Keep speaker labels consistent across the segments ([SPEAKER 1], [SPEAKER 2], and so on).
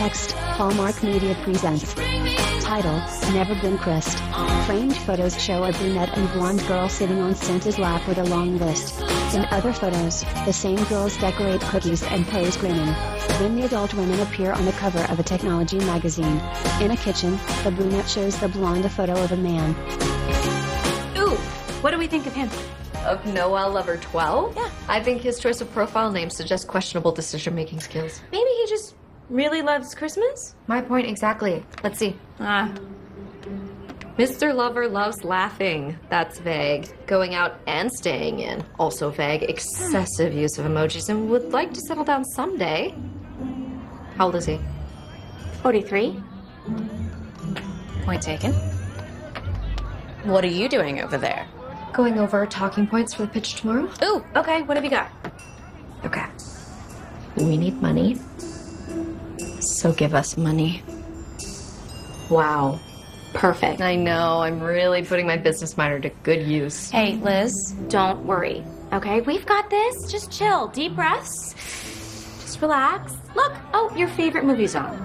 [SPEAKER 1] Text, Hallmark Media presents. Title, Never Been Kissed. Framed photos show a brunette and blonde girl sitting on Santa's lap with a long list. In other photos, the same girls decorate cookies and pose grinning. Then the adult women appear on the cover of a technology magazine. In a kitchen, the brunette shows the blonde a photo of a man.
[SPEAKER 2] Ooh, what do we think of him?
[SPEAKER 3] Of Noel Lover 12?
[SPEAKER 2] Yeah.
[SPEAKER 3] I think his choice of profile name suggests questionable decision-making skills.
[SPEAKER 2] Maybe he just really loves Christmas?
[SPEAKER 3] My point exactly. Let's see. Mr. Lover loves laughing. That's vague. Going out and staying in. Also vague. Excessive use of emojis and would like to settle down someday. How old is he?
[SPEAKER 2] 43.
[SPEAKER 4] Point taken. What are you doing over there?
[SPEAKER 3] Going over talking points for the pitch tomorrow?
[SPEAKER 2] Ooh, okay, what have you got?
[SPEAKER 3] Okay. We need money. So give us money.
[SPEAKER 2] Wow. Perfect.
[SPEAKER 3] I know, I'm really putting my business minor to good use.
[SPEAKER 4] Hey, Liz.
[SPEAKER 2] Don't worry, okay? We've got this. Just chill. Deep breaths. Just relax. Look, oh, your favorite movie's on.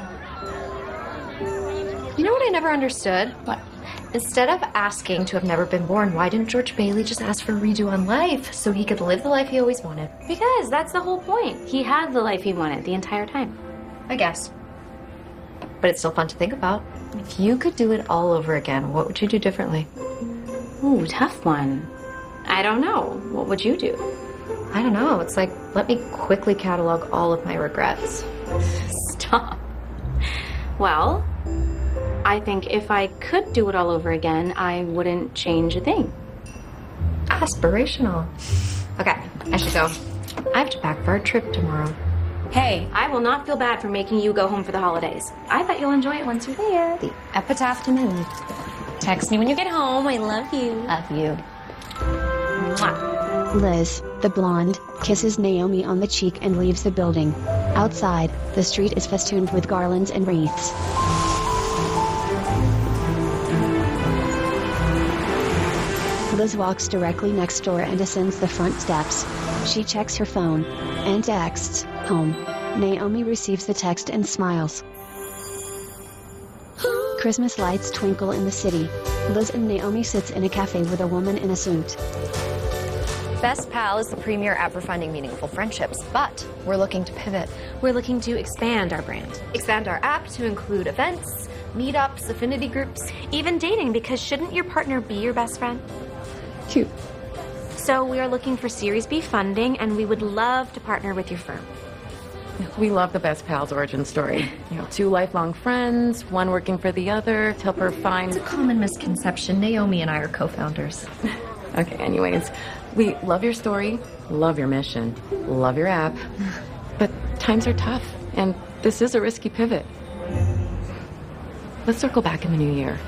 [SPEAKER 3] You know what I never understood?
[SPEAKER 4] What?
[SPEAKER 3] Instead of asking to have never been born, why didn't George Bailey just ask for a redo on life so he could live the life he always wanted?
[SPEAKER 2] Because that's the whole point. He had the life he wanted the entire time.
[SPEAKER 3] I guess. But it's still fun to think about. If you could do it all over again, what would you do differently?
[SPEAKER 2] Ooh, tough one. I don't know. What would you do?
[SPEAKER 3] I don't know. It's like, let me quickly catalog all of my regrets.
[SPEAKER 2] Stop. Well, I think if I could do it all over again, I wouldn't change a thing.
[SPEAKER 3] Aspirational. Okay, I should go. I have to pack for our trip tomorrow.
[SPEAKER 4] Hey,
[SPEAKER 2] I will not feel bad for making you go home for the holidays. I bet you'll enjoy it once you're there.
[SPEAKER 3] The epitaph to my life.
[SPEAKER 4] text me when you get home. I love you.
[SPEAKER 3] Love you.
[SPEAKER 2] Mwah.
[SPEAKER 1] Liz, the blonde, kisses Naomi on the cheek and leaves the building. Outside, the street is festooned with garlands and wreaths. Liz walks directly next door and ascends the front steps. She checks her phone and texts, "Home." Naomi receives the text and smiles. Christmas lights twinkle in the city. Liz and Naomi sits in a cafe with a woman in a suit.
[SPEAKER 3] Best Pal is the premier app for finding meaningful friendships, but we're looking to pivot.
[SPEAKER 2] We're looking to expand our brand.
[SPEAKER 3] Expand our app to include events, meetups, affinity groups.
[SPEAKER 2] Even dating, because shouldn't your partner be your best friend?
[SPEAKER 3] Cute.
[SPEAKER 2] So we are looking for Series B funding, and we would love to partner with your firm.
[SPEAKER 5] We love the Best Pals origin story. You know, two lifelong friends, one working for the other to help her find...
[SPEAKER 3] It's a common misconception. Naomi and I are co-founders.
[SPEAKER 5] Okay, anyways, we love your story, love your mission, love your app, but times are tough, and this is a risky pivot. Let's circle back in the new year.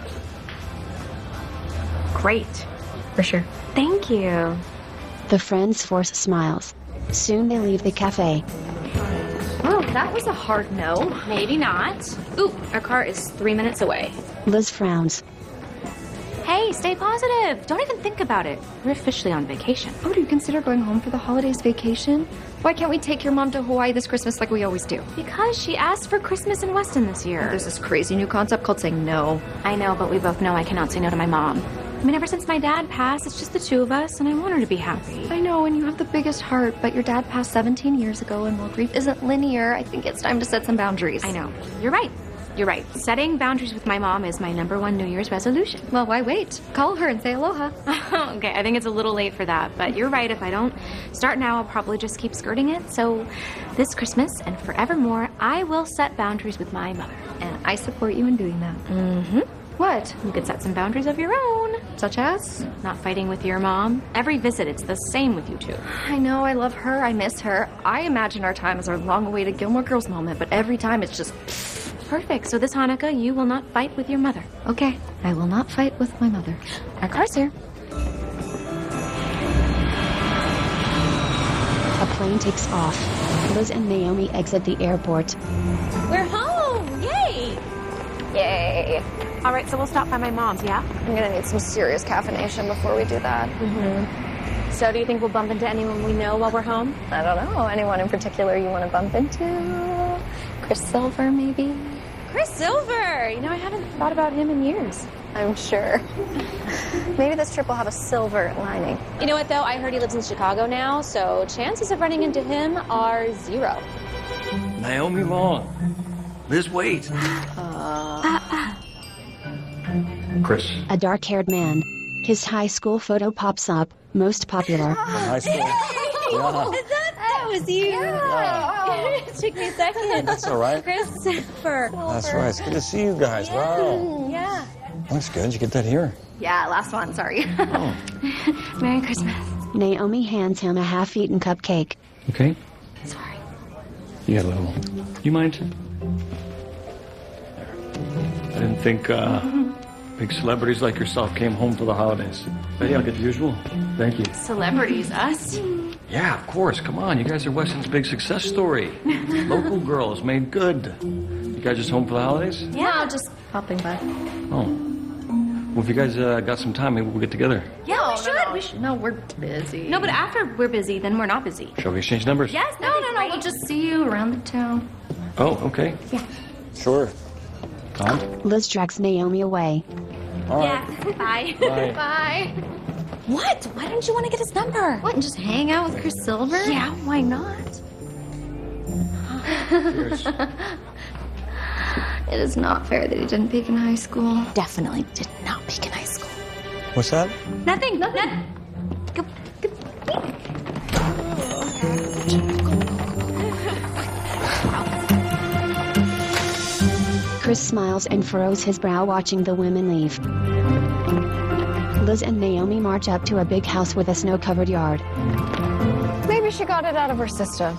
[SPEAKER 2] Great.
[SPEAKER 3] For sure.
[SPEAKER 2] Thank you.
[SPEAKER 1] The friends force smiles. Soon they leave the cafe.
[SPEAKER 3] Well, that was a hard no.
[SPEAKER 2] Maybe not. Ooh, our car is 3 minutes away.
[SPEAKER 1] Liz frowns.
[SPEAKER 2] Hey, stay positive. Don't even think about it. We're officially on vacation.
[SPEAKER 3] Oh, do you consider going home for the holidays vacation? Why can't we take your mom to Hawaii this Christmas like we always do?
[SPEAKER 2] Because she asked for Christmas in Weston this year.
[SPEAKER 3] There's this crazy new concept called saying no.
[SPEAKER 2] I know, but we both know I cannot say no to my mom. I mean, ever since my dad passed, it's just the two of us, and I want her to be happy.
[SPEAKER 3] I know, and you have the biggest heart, but your dad passed 17 years ago, and while grief isn't linear, I think it's time to set some boundaries.
[SPEAKER 2] I know. You're right. You're right. Setting boundaries with my mom is my #1 New Year's resolution.
[SPEAKER 3] Well, why wait? Call her and say aloha.
[SPEAKER 2] Okay, I think it's a little late for that, but you're right. If I don't start now, I'll probably just keep skirting it. So this Christmas and forevermore, I will set boundaries with my mother.
[SPEAKER 3] And I support you in doing that.
[SPEAKER 2] Mm-hmm.
[SPEAKER 3] What?
[SPEAKER 2] You could set some boundaries of your own.
[SPEAKER 3] Such as?
[SPEAKER 2] Not fighting with your mom. Every visit, it's the same with you two.
[SPEAKER 3] I know, I love her, I miss her. I imagine our time as our long-awaited Gilmore Girls moment, but every time it's just...
[SPEAKER 2] Perfect. So this Hanukkah, you will not fight with your mother.
[SPEAKER 3] Okay, I will not fight with my mother.
[SPEAKER 2] Our car's here.
[SPEAKER 1] A plane takes off. Liz and Naomi exit the airport.
[SPEAKER 2] We're home! Yay!
[SPEAKER 3] Yay.
[SPEAKER 2] All right, so we'll stop by my mom's, yeah?
[SPEAKER 3] I'm gonna need some serious caffeination before we do that.
[SPEAKER 2] So do you think we'll bump into anyone we know while we're home?
[SPEAKER 3] I don't know. Anyone in particular you want to bump into?
[SPEAKER 4] Chris Silver, maybe?
[SPEAKER 2] Chris Silver! You know, I haven't thought about him in years.
[SPEAKER 4] I'm sure. Maybe this trip will have a silver lining.
[SPEAKER 2] You know what, though? I heard he lives in Chicago now, so chances of running into him are 0.
[SPEAKER 6] Naomi Long. Liz Waite. Chris.
[SPEAKER 1] A dark-haired man. His high school photo pops up, most popular.
[SPEAKER 6] High school. Yeah.
[SPEAKER 2] That was you. It took me a second.
[SPEAKER 6] That's all right.
[SPEAKER 2] Christopher.
[SPEAKER 6] That's right. It's good to see you guys. Wow.
[SPEAKER 2] Yeah.
[SPEAKER 6] Looks good. Did you get that here?
[SPEAKER 3] Yeah, last one, sorry.
[SPEAKER 2] Merry Christmas.
[SPEAKER 1] Naomi hands him a half-eaten cupcake.
[SPEAKER 6] Okay.
[SPEAKER 2] Sorry.
[SPEAKER 6] You got a little. You mind? I didn't think big celebrities like yourself came home for the holidays. But yeah, I'll get the usual. Thank you.
[SPEAKER 2] Celebrities, us?
[SPEAKER 6] Yeah, of course. Come on. You guys are Weston's big success story. Local girls made good. You guys just home for the holidays?
[SPEAKER 2] Yeah,
[SPEAKER 3] Just popping by.
[SPEAKER 6] Oh. Well, if you guys got some time, maybe we'll get together.
[SPEAKER 2] Yeah, we should.
[SPEAKER 3] No, we're busy.
[SPEAKER 2] No, but after we're busy, then we're not busy.
[SPEAKER 6] Shall we exchange numbers?
[SPEAKER 2] Yes,
[SPEAKER 3] No, we'll just see you around the town.
[SPEAKER 6] Oh, okay.
[SPEAKER 2] Yeah.
[SPEAKER 6] Sure. Tom?
[SPEAKER 1] Liz drags Naomi away.
[SPEAKER 6] All right.
[SPEAKER 2] Yeah. Bye.
[SPEAKER 6] Bye.
[SPEAKER 3] Bye.
[SPEAKER 2] What? Why didn't you want to get his number?
[SPEAKER 3] What, and just hang out with Chris Silver?
[SPEAKER 2] Yeah, why not?
[SPEAKER 6] Cheers.
[SPEAKER 3] It is not fair that he didn't peak in high school.
[SPEAKER 2] Definitely did not peak in high school.
[SPEAKER 6] What's that?
[SPEAKER 2] Nothing. Go.
[SPEAKER 1] Chris smiles and furrows his brow watching the women leave. Liz and Naomi march up to a big house with a snow-covered yard.
[SPEAKER 4] Maybe she got it out of her system.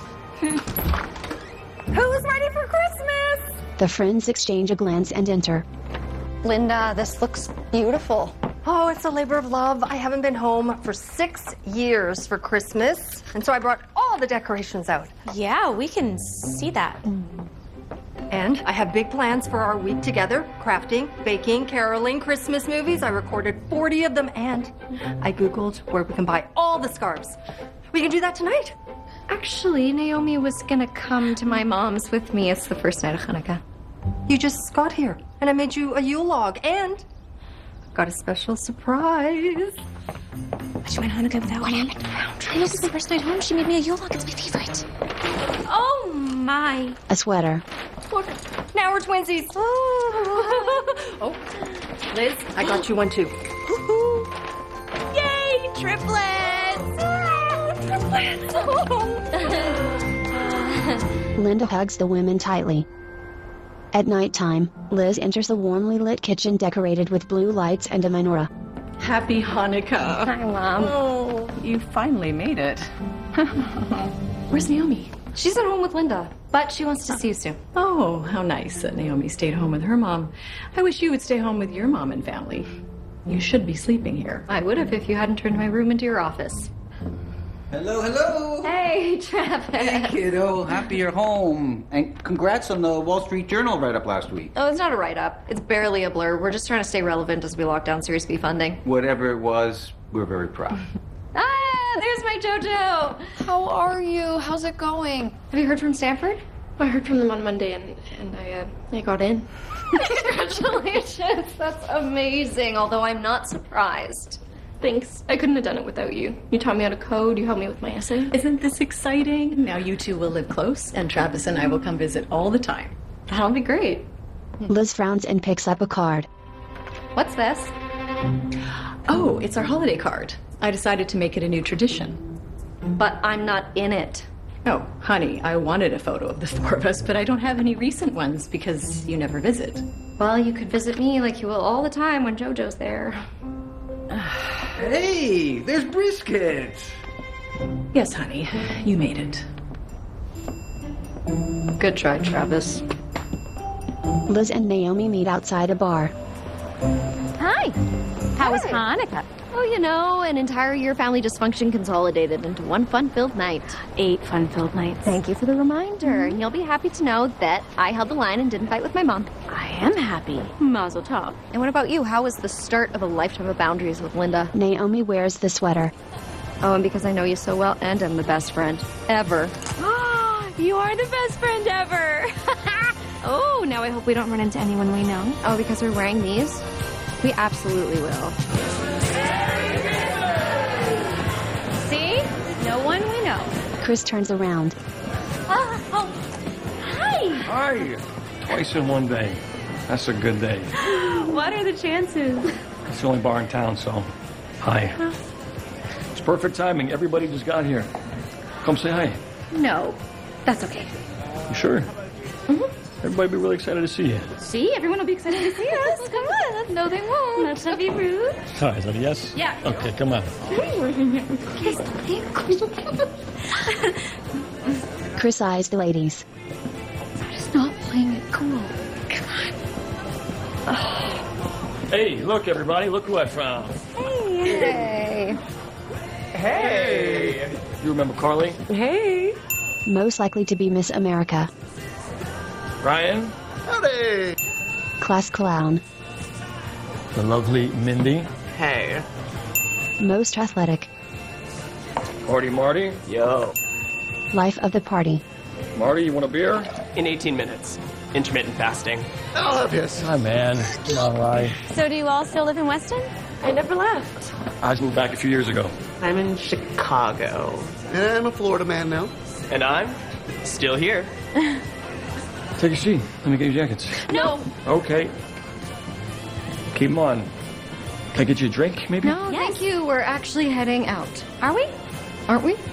[SPEAKER 4] Who's ready for Christmas?
[SPEAKER 1] The friends exchange a glance and enter.
[SPEAKER 4] Linda, this looks beautiful.
[SPEAKER 7] Oh, it's a labor of love. I haven't been home for 6 years for Christmas, and so I brought all the decorations out.
[SPEAKER 2] Yeah, we can see that.
[SPEAKER 7] And I have big plans for our week together. Crafting, baking, caroling, Christmas movies. I recorded 40 of them, and I Googled where we can buy all the scarves. We can do that tonight.
[SPEAKER 3] Actually, Naomi was gonna come to my mom's with me. It's the first night of Hanukkah.
[SPEAKER 7] You just got here, and I made you a Yule log, and got a special surprise.
[SPEAKER 2] But she went Hanukkah without me. What happened? I know this is the first night home. She made me a Yule log. It's my favorite. Oh my.
[SPEAKER 1] A sweater.
[SPEAKER 7] Look, now we're twinsies. Oh, Liz, I got you one too.
[SPEAKER 2] Yay, triplets! Triplets!
[SPEAKER 1] Linda hugs the women tightly. At nighttime, Liz enters the warmly lit kitchen decorated with blue lights and a menorah.
[SPEAKER 5] Happy Hanukkah.
[SPEAKER 3] Hi, Mom.
[SPEAKER 5] Oh, you finally made it. Where's Naomi?
[SPEAKER 3] She's at home with Linda, but she wants to see you soon.
[SPEAKER 5] Oh, how nice that Naomi stayed home with her mom. I wish you would stay home with your mom and family. You should be sleeping here.
[SPEAKER 3] I would have if you hadn't turned my room into your office.
[SPEAKER 8] Hello, hello.
[SPEAKER 3] Hey, Travis.
[SPEAKER 8] Hey, kiddo. Happy you're home. And congrats on the Wall Street Journal write-up last week.
[SPEAKER 3] Oh, it's not a write-up. It's barely a blur. We're just trying to stay relevant as we lock down Series B funding.
[SPEAKER 8] Whatever it was, we're very proud.
[SPEAKER 3] Ah, there's my JoJo.
[SPEAKER 4] How are you? How's it going?
[SPEAKER 3] Have you heard from Stanford?
[SPEAKER 9] I heard from them on Monday and I got in.
[SPEAKER 3] Congratulations. That's amazing, although I'm not surprised.
[SPEAKER 9] Thanks. I couldn't have done it without you. You taught me how to code, you helped me with my essay.
[SPEAKER 5] Isn't this exciting? Now you two will live close, and Travis and I will come visit all the time.
[SPEAKER 3] That'll be great.
[SPEAKER 1] Liz frowns and picks up a card.
[SPEAKER 3] What's this?
[SPEAKER 5] Oh, it's our holiday card. I decided to make it a new tradition.
[SPEAKER 3] But I'm not in it.
[SPEAKER 5] Oh, honey, I wanted a photo of the four of us, but I don't have any recent ones because you never visit.
[SPEAKER 3] Well, you could visit me like you will all the time when JoJo's there.
[SPEAKER 8] Hey, there's brisket.
[SPEAKER 5] Yes, honey, you made it.
[SPEAKER 3] Good try, Travis.
[SPEAKER 1] Liz and Naomi meet outside a bar.
[SPEAKER 2] Hi. How was Hanukkah?
[SPEAKER 3] Oh, you know, an entire year family dysfunction consolidated into one fun-filled night.
[SPEAKER 2] 8 fun-filled nights.
[SPEAKER 3] Thank you for the reminder. And you'll be happy to know that I held the line and didn't fight with my mom.
[SPEAKER 2] I am happy. Mazel tov.
[SPEAKER 3] And what about you? How was the start of a lifetime of boundaries with Linda?
[SPEAKER 1] Naomi wears the sweater.
[SPEAKER 3] Oh, and because I know you so well, and I'm the best friend ever.
[SPEAKER 2] You are the best friend ever. I hope we don't run into anyone we know.
[SPEAKER 3] Oh, because we're wearing these? We absolutely will.
[SPEAKER 2] See? No one we know.
[SPEAKER 1] Chris turns around.
[SPEAKER 2] Oh, hi!
[SPEAKER 6] Hi! Twice in one day. That's a good day.
[SPEAKER 2] What are the chances?
[SPEAKER 6] It's the only bar in town, so hi. It's perfect timing. Everybody just got here. Come say hi.
[SPEAKER 2] No, that's okay.
[SPEAKER 6] You sure?
[SPEAKER 2] Mm-hmm.
[SPEAKER 6] Everybody be really excited to see you.
[SPEAKER 2] See? Everyone will be excited to see us. Come on. No, they won't. Let's not be rude.
[SPEAKER 6] Sorry, is that a yes?
[SPEAKER 2] Yeah.
[SPEAKER 6] Okay, come on.
[SPEAKER 1] Chris eyes the ladies.
[SPEAKER 2] Stop playing it cool. Come on.
[SPEAKER 6] Hey, look, everybody. Look who I found.
[SPEAKER 3] Hey.
[SPEAKER 6] Hey! You remember Carly?
[SPEAKER 5] Hey.
[SPEAKER 1] Most likely to be Miss America.
[SPEAKER 6] Ryan?
[SPEAKER 10] Howdy!
[SPEAKER 1] Class clown.
[SPEAKER 6] The lovely Mindy?
[SPEAKER 10] Hey.
[SPEAKER 1] Most athletic.
[SPEAKER 6] Marty?
[SPEAKER 10] Yo.
[SPEAKER 1] Life of the party.
[SPEAKER 6] Marty, you want a beer?
[SPEAKER 10] In 18 minutes. Intermittent fasting. I'll have his.
[SPEAKER 6] Hi, man. Come on, Ryan.
[SPEAKER 2] So do you all still live in Weston?
[SPEAKER 5] I never left.
[SPEAKER 6] I just moved back a few years ago.
[SPEAKER 10] I'm in Chicago.
[SPEAKER 8] And I'm a Florida man now.
[SPEAKER 10] And I'm still here.
[SPEAKER 6] Take a seat. Let me get your jackets.
[SPEAKER 2] No.
[SPEAKER 6] Okay. Keep them on. Can I get you a drink, maybe?
[SPEAKER 3] No, thank you. We're actually heading out.
[SPEAKER 2] Are we?
[SPEAKER 3] Aren't we?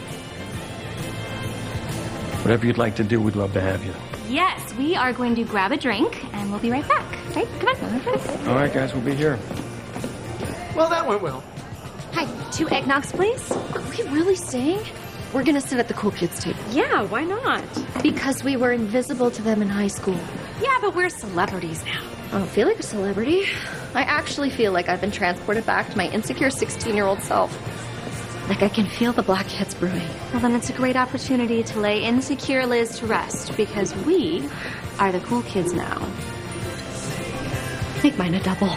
[SPEAKER 6] Whatever you'd like to do, we'd love to have you.
[SPEAKER 2] Yes, we are going to grab a drink and we'll be right back. Right? Come on.
[SPEAKER 6] All right, guys, we'll be here.
[SPEAKER 10] Well, that went well.
[SPEAKER 2] Hi, 2 eggnogs, please.
[SPEAKER 3] Are we really staying? We're gonna sit at the cool kids table.
[SPEAKER 2] Yeah, why not?
[SPEAKER 3] Because we were invisible to them in high school.
[SPEAKER 2] Yeah, but we're celebrities now.
[SPEAKER 3] I don't feel like a celebrity. I actually feel like I've been transported back to my insecure 16-year-old self. Like I can feel the black hits brewing.
[SPEAKER 2] Well, then it's a great opportunity to lay insecure Liz to rest because we are the cool kids now.
[SPEAKER 3] Make mine a double.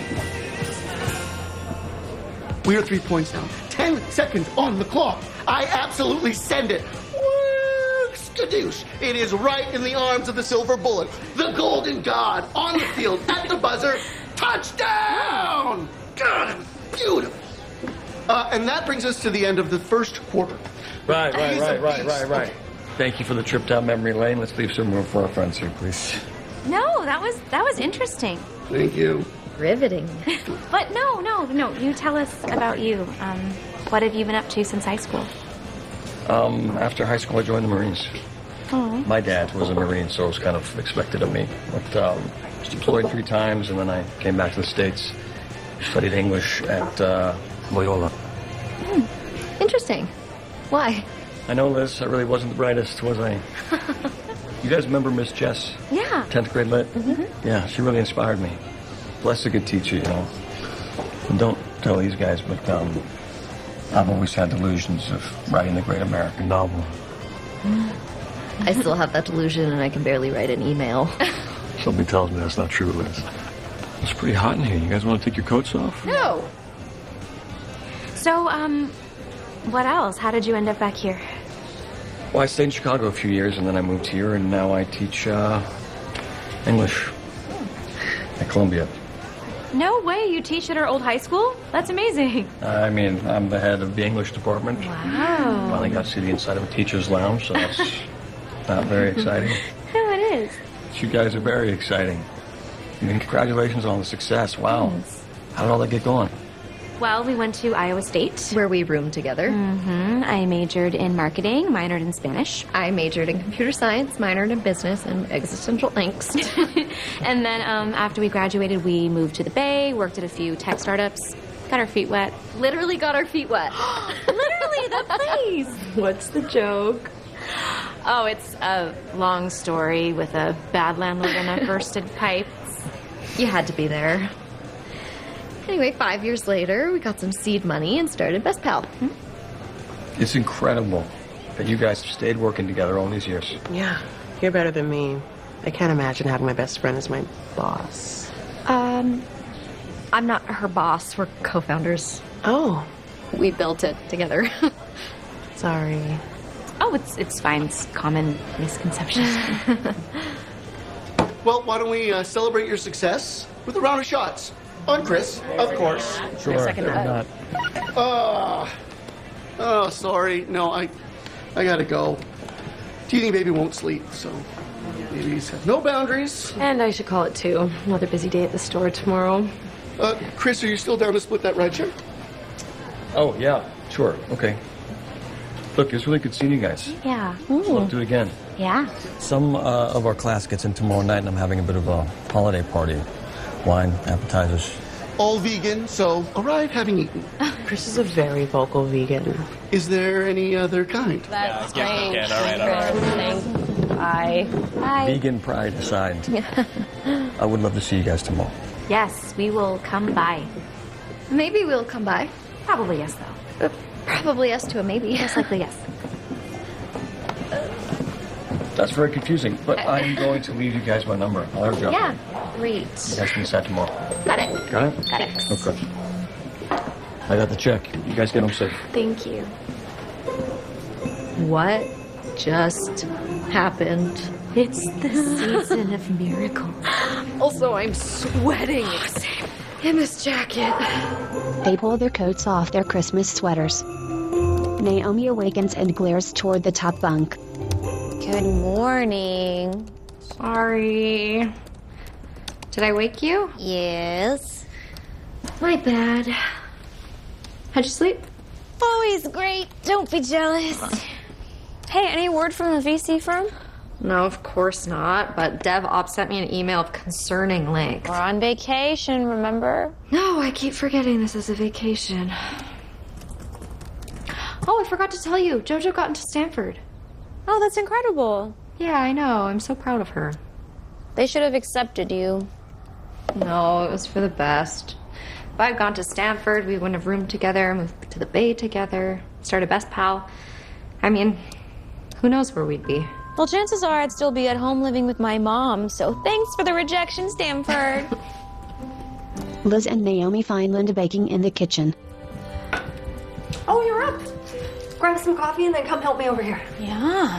[SPEAKER 11] We are 3 points down. 10 seconds on the clock. I absolutely send it. Skadoosh. It is right in the arms of the silver bullet. The golden god on the field at the buzzer. Touchdown! God, it was beautiful. And that brings us to the end of the first quarter.
[SPEAKER 6] Right. Thank you for the trip down memory lane. Let's leave some room for our friends here, please.
[SPEAKER 2] No, that was interesting.
[SPEAKER 11] Thank you.
[SPEAKER 3] Riveting.
[SPEAKER 2] But no. You tell us about you. What have you been up to since high school?
[SPEAKER 6] After high school, I joined the Marines.
[SPEAKER 2] Oh.
[SPEAKER 6] My dad was a Marine, so it was kind of expected of me. But I was deployed 3 times, and then I came back to the States, studied English at Loyola.
[SPEAKER 3] Interesting. Why?
[SPEAKER 6] I know, Liz, I really wasn't the brightest, was I? You guys remember Miss Jess?
[SPEAKER 2] Yeah.
[SPEAKER 6] 10th grade lit? Mm-hmm. Yeah, she really inspired me. Bless a good teacher, you know. And don't tell these guys, but I've always had delusions of writing the great American novel.
[SPEAKER 3] I still have that delusion and I can barely write an email.
[SPEAKER 6] Somebody tells me that's not true, Liz. It's pretty hot in here. You guys want to take your coats off?
[SPEAKER 3] No.
[SPEAKER 2] So, what else? How did you end up back here?
[SPEAKER 6] Well, I stayed in Chicago a few years, and then I moved here, and now I teach English at Columbia.
[SPEAKER 2] No way, you teach at our old high school? That's amazing.
[SPEAKER 6] I mean, I'm the head of the English department.
[SPEAKER 2] Wow.
[SPEAKER 6] Finally got to see the inside of a teacher's lounge, so that's not very exciting.
[SPEAKER 2] No, it is.
[SPEAKER 6] You guys are very exciting. I mean, congratulations on the success. Wow. How did all that get going?
[SPEAKER 2] Well, we went to Iowa State.
[SPEAKER 3] Where we roomed together.
[SPEAKER 2] Mm-hmm. I majored in marketing, minored in Spanish.
[SPEAKER 3] I majored in computer science, minored in business, and existential angst.
[SPEAKER 2] And then after we graduated, we moved to the Bay, worked at a few tech startups, got our feet wet.
[SPEAKER 3] Literally got our feet wet.
[SPEAKER 2] Literally, the place.
[SPEAKER 5] What's the joke?
[SPEAKER 2] Oh, it's a long story with a bad landlord and a bursted pipe.
[SPEAKER 3] You had to be there. Anyway, 5 years later, we got some seed money and started Best Pal.
[SPEAKER 6] It's incredible that you guys have stayed working together all these years.
[SPEAKER 12] Yeah, you're better than me. I can't imagine having my best friend as my boss.
[SPEAKER 3] I'm not her boss. We're co-founders.
[SPEAKER 12] Oh.
[SPEAKER 3] We built it together.
[SPEAKER 12] Sorry.
[SPEAKER 2] Oh, it's fine. It's common misconception.
[SPEAKER 11] Well, why don't we celebrate your success with a round of shots? On Chris, of course.
[SPEAKER 6] Sure.
[SPEAKER 5] second that.
[SPEAKER 11] Oh, sorry. No, I gotta go. Teething baby won't sleep, so babies have no boundaries.
[SPEAKER 4] And I should call it too. Another busy day at the store tomorrow.
[SPEAKER 11] Chris, are you still down to split that red shirt?
[SPEAKER 6] Oh, yeah. Sure. Okay. Look, it's really good seeing you guys.
[SPEAKER 2] Yeah.
[SPEAKER 6] Let's do it again.
[SPEAKER 2] Yeah.
[SPEAKER 6] Some of our class gets in tomorrow night, and I'm having a bit of a holiday party. Wine, appetizers.
[SPEAKER 11] All vegan, so arrive having eaten.
[SPEAKER 12] Chris is a very vocal vegan.
[SPEAKER 11] Is there any other kind?
[SPEAKER 4] That's
[SPEAKER 10] strange. All right.
[SPEAKER 4] Bye.
[SPEAKER 6] Vegan pride aside, I would love to see you guys tomorrow.
[SPEAKER 2] Yes, we will come by.
[SPEAKER 3] Maybe we'll come by.
[SPEAKER 2] Probably yes, though.
[SPEAKER 3] Probably yes to a maybe.
[SPEAKER 2] Most likely yes.
[SPEAKER 6] That's very confusing, but I'm going to leave you guys my number. I'll have you.
[SPEAKER 2] Yeah. Great.
[SPEAKER 6] You guys can decide tomorrow.
[SPEAKER 2] Got it.
[SPEAKER 6] Got it?
[SPEAKER 2] Got it.
[SPEAKER 6] Okay. I got the check. You guys get home safe.
[SPEAKER 2] Thank you.
[SPEAKER 3] What just happened?
[SPEAKER 2] It's the season of miracles.
[SPEAKER 3] Also, I'm sweating in this jacket.
[SPEAKER 1] They pull their coats off their Christmas sweaters. Naomi awakens and glares toward the top bunk.
[SPEAKER 3] Good morning.
[SPEAKER 2] Sorry.
[SPEAKER 3] Did I wake you?
[SPEAKER 13] Yes.
[SPEAKER 3] My bad. How'd you sleep?
[SPEAKER 13] Always great. Don't be jealous. Hey, any word from the VC firm?
[SPEAKER 3] No, of course not. But DevOps sent me an email of concerning length.
[SPEAKER 13] We're on vacation, remember?
[SPEAKER 3] No, I keep forgetting this is a vacation. Oh, I forgot to tell you. JoJo got into Stanford.
[SPEAKER 13] Oh, that's incredible.
[SPEAKER 3] Yeah, I know. I'm so proud of her.
[SPEAKER 13] They should have accepted you.
[SPEAKER 3] No, it was for the best. If I had gone to Stanford, we wouldn't have roomed together, moved to the Bay together, started Best Pal. I mean, who knows where we'd be.
[SPEAKER 13] Well, chances are I'd still be at home living with my mom, so thanks for the rejection, Stanford.
[SPEAKER 1] Liz and Naomi find Linda baking in the kitchen.
[SPEAKER 7] Oh, you're up. Grab some coffee and then come help me over here.
[SPEAKER 13] Yum.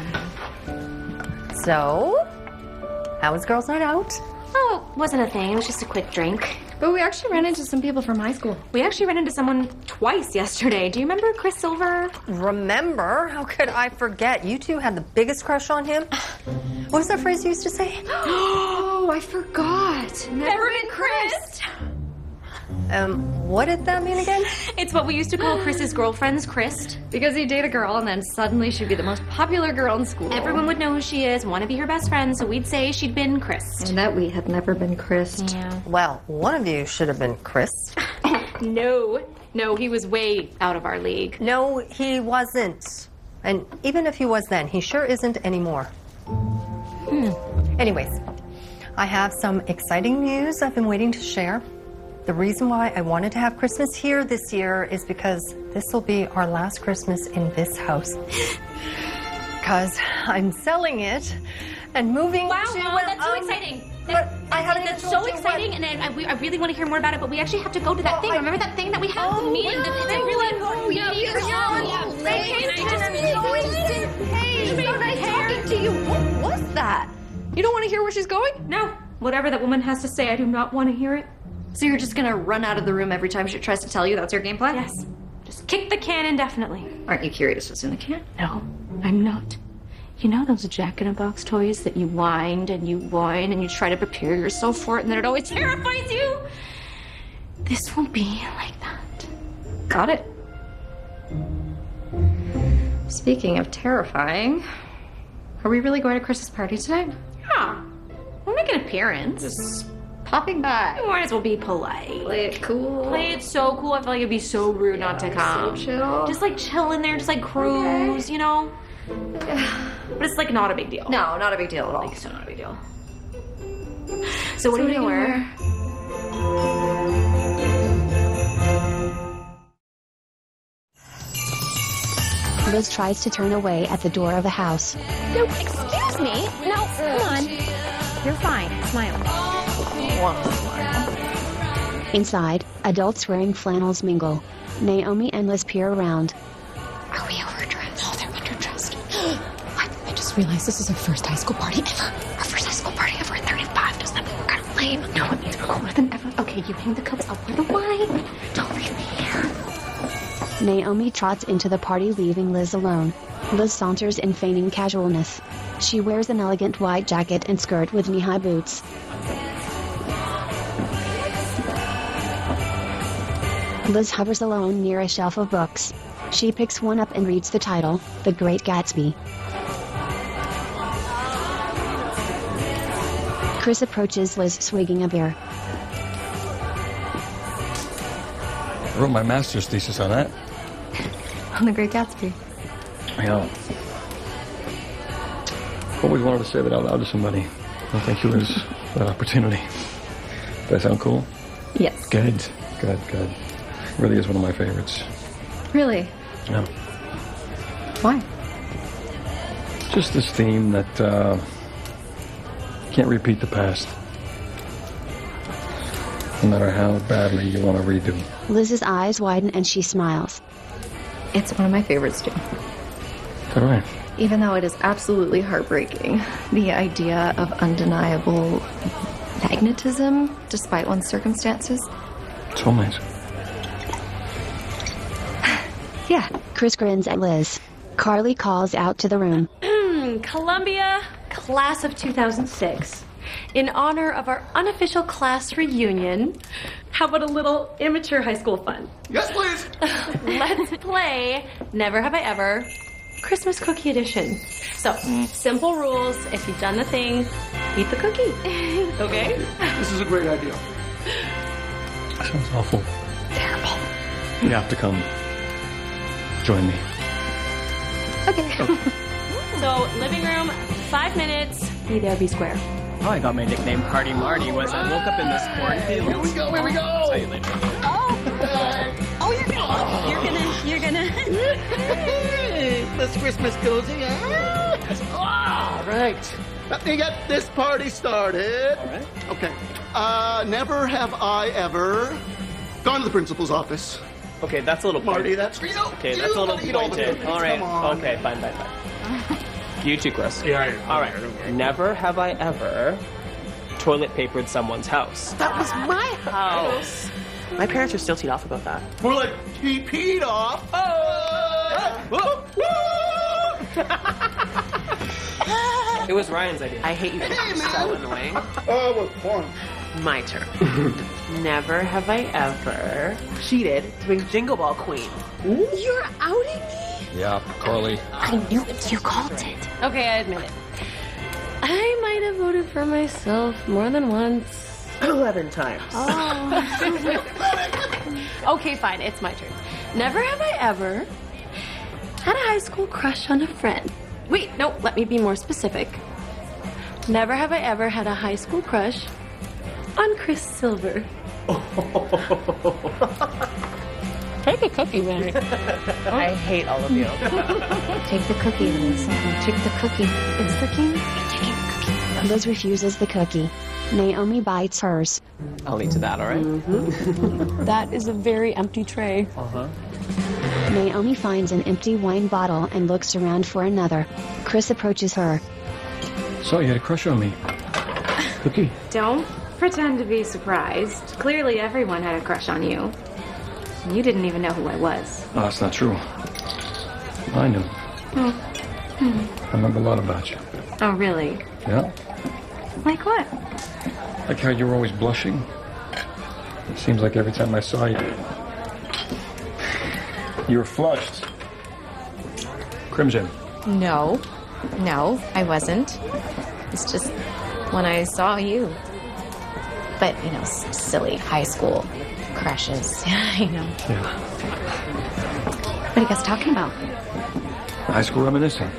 [SPEAKER 7] So, how was girls' night out?
[SPEAKER 2] Oh, it wasn't a thing. It was just a quick drink.
[SPEAKER 3] But we actually ran into some people from high school.
[SPEAKER 2] We actually ran into someone twice yesterday. Do you remember Chris Silver?
[SPEAKER 7] Remember? How could I forget? You two had the biggest crush on him. What was that phrase you used to say?
[SPEAKER 3] Oh, I forgot.
[SPEAKER 2] Never been Chris.
[SPEAKER 7] What did that mean again?
[SPEAKER 2] It's what we used to call Chris's girlfriends, Christ.
[SPEAKER 3] Because he'd date a girl and then suddenly she'd be the most popular girl in school.
[SPEAKER 2] Everyone would know who she is, want to be her best friend, so we'd say she'd been Chris.
[SPEAKER 3] And that we had never been Chris.
[SPEAKER 2] Yeah.
[SPEAKER 7] Well, one of you should have been Chris.
[SPEAKER 2] No, he was way out of our league.
[SPEAKER 7] No, he wasn't. And even if he was then, he sure isn't anymore. Anyways, I have some exciting news I've been waiting to share. The reason why I wanted to have Christmas here this year is because this will be our last Christmas in this house. Because I'm selling it and moving
[SPEAKER 2] Wow,
[SPEAKER 7] to...
[SPEAKER 2] Mom, that's so exciting.
[SPEAKER 7] I haven't even
[SPEAKER 2] That's
[SPEAKER 7] told
[SPEAKER 2] so
[SPEAKER 7] you
[SPEAKER 2] exciting, and I really want to hear more about it, but we actually have to go to that thing. Remember that thing that we had at the meeting? It's a really important meeting.
[SPEAKER 3] Hey, so nice talking to you. What was that? You don't want to hear where she's going?
[SPEAKER 2] No, whatever that woman has to say, I do not want to hear it.
[SPEAKER 3] So you're just gonna run out of the room every time she tries to tell you that's your game plan?
[SPEAKER 2] Yes. Just kick the can indefinitely.
[SPEAKER 3] Aren't you curious what's in the can?
[SPEAKER 2] No, I'm not. You know those Jack-in-a-Box toys that you wind and you try to prepare yourself for it and then it always terrifies you? This will be like that.
[SPEAKER 3] Got it. Speaking of terrifying, are we really going to Chris's party tonight?
[SPEAKER 2] Yeah. We'll make an appearance.
[SPEAKER 3] Just popping by.
[SPEAKER 2] We might as well be polite.
[SPEAKER 3] Play it cool.
[SPEAKER 2] Play it so cool. I feel like it'd be so rude not to come.
[SPEAKER 3] So chill.
[SPEAKER 2] Just like chill in there, just like cruise, you know? But it's like not a big deal.
[SPEAKER 3] No, not a big deal at all.
[SPEAKER 2] Like so not a big deal. So what are you gonna wear?
[SPEAKER 1] Liz tries to turn away at the door of the house.
[SPEAKER 13] No, excuse me. No, come on. You're fine. Smile.
[SPEAKER 1] Inside, adults wearing flannels mingle. Naomi and Liz peer around.
[SPEAKER 4] Are we overdressed? No, they're underdressed. What? I just realized this is our first high school party ever. Our first high school party ever in 35.
[SPEAKER 2] lame. No, it means we're cooler than ever. Okay, you hang the coats, I'll pour the wine. Don't leave me here.
[SPEAKER 1] Naomi trots into the party, leaving Liz alone. Liz saunters in feigning casualness. She wears an elegant white jacket and skirt with knee-high boots. Liz hovers alone near a shelf of books. She picks one up and reads the title, The Great Gatsby. Chris approaches Liz swigging a beer.
[SPEAKER 6] I wrote my master's thesis on that.
[SPEAKER 7] On The Great Gatsby.
[SPEAKER 6] Yeah. Always wanted to say that out loud to somebody. Well, thank you, Liz, for that opportunity. Does that sound cool?
[SPEAKER 7] Yes.
[SPEAKER 6] Good. Really is one of my favorites.
[SPEAKER 7] Really?
[SPEAKER 6] Yeah.
[SPEAKER 7] Why?
[SPEAKER 6] Just this theme that can't repeat the past. No matter how badly you want to redo.
[SPEAKER 1] Liz's eyes widen and she smiles.
[SPEAKER 3] It's one of my favorites, too.
[SPEAKER 6] So do I.
[SPEAKER 3] Even though it is absolutely heartbreaking, the idea of undeniable magnetism despite one's circumstances.
[SPEAKER 6] Soulmates.
[SPEAKER 3] Yeah.
[SPEAKER 1] Chris grins at Liz. Carly calls out to the room.
[SPEAKER 14] Columbia, class of 2006. In honor of our unofficial class reunion, how about a little immature high school fun?
[SPEAKER 11] Yes, please.
[SPEAKER 14] Let's play Never Have I Ever Christmas Cookie Edition. So, simple rules. If you've done the thing, eat the cookie. Okay?
[SPEAKER 11] This is a great idea.
[SPEAKER 6] That sounds awful.
[SPEAKER 14] Terrible.
[SPEAKER 6] You have to come join me.
[SPEAKER 14] Okay. So, living room, 5 minutes. Be there, be square.
[SPEAKER 10] How I got my nickname Party Marty was I woke up in this cornfield.
[SPEAKER 11] Here we go.
[SPEAKER 10] I'll tell you later.
[SPEAKER 14] You're gonna.
[SPEAKER 11] This Christmas cozy, All right. Let me get this party started.
[SPEAKER 10] All right.
[SPEAKER 11] Okay. Never have I ever gone to the principal's office.
[SPEAKER 10] Okay, that's a little
[SPEAKER 11] Marty,
[SPEAKER 10] pointed.
[SPEAKER 11] that's for you.
[SPEAKER 10] Okay, that's a little pointed. All right. Okay, fine. You too, Chris.
[SPEAKER 11] Yeah.
[SPEAKER 10] All right. Never have I ever toilet papered someone's house.
[SPEAKER 12] That was my house. My parents are still teed off about that.
[SPEAKER 11] We're like, he peed off.
[SPEAKER 10] It was Ryan's idea.
[SPEAKER 12] I hate you.
[SPEAKER 11] Hey,
[SPEAKER 12] So
[SPEAKER 11] man.
[SPEAKER 12] annoying.
[SPEAKER 11] Oh, it was fun.
[SPEAKER 12] My turn. Never have I ever cheated to be Jingle Ball Queen.
[SPEAKER 13] You're outing me?
[SPEAKER 6] Yeah, Carly.
[SPEAKER 2] I knew it. You called it.
[SPEAKER 14] Okay, I admit it. I might have voted for myself more than once.
[SPEAKER 12] 11 times.
[SPEAKER 14] Okay, fine. It's my turn. Never have I ever had a high school crush on a friend. Wait, no, let me be more specific. Never have I ever had a high school crush on Chris Silver. Take a cookie, man.
[SPEAKER 12] I hate all of you.
[SPEAKER 2] Take the cookie, Liz. Take the cookie.
[SPEAKER 14] It's the king. You're taking the cookie.
[SPEAKER 1] Liz refuses the cookie. Naomi bites hers.
[SPEAKER 10] I'll eat to that, all right?
[SPEAKER 14] That is a very empty tray.
[SPEAKER 10] Uh-huh.
[SPEAKER 1] Naomi finds an empty wine bottle and looks around for another. Chris approaches her.
[SPEAKER 6] So you had a crush on me. Cookie.
[SPEAKER 2] Don't pretend to be surprised. Clearly everyone had a crush on you. You didn't even know who I was.
[SPEAKER 6] Oh, that's not true. I knew. I remember a lot about you.
[SPEAKER 2] Oh, really?
[SPEAKER 6] Yeah?
[SPEAKER 2] Like what?
[SPEAKER 6] Like how you were always blushing. It seems like every time I saw you, you were flushed. Crimson.
[SPEAKER 4] No, I wasn't. It's just when I saw you. But, silly high school crushes. I know.
[SPEAKER 6] Yeah.
[SPEAKER 2] What are you guys talking about?
[SPEAKER 6] High school reminiscing.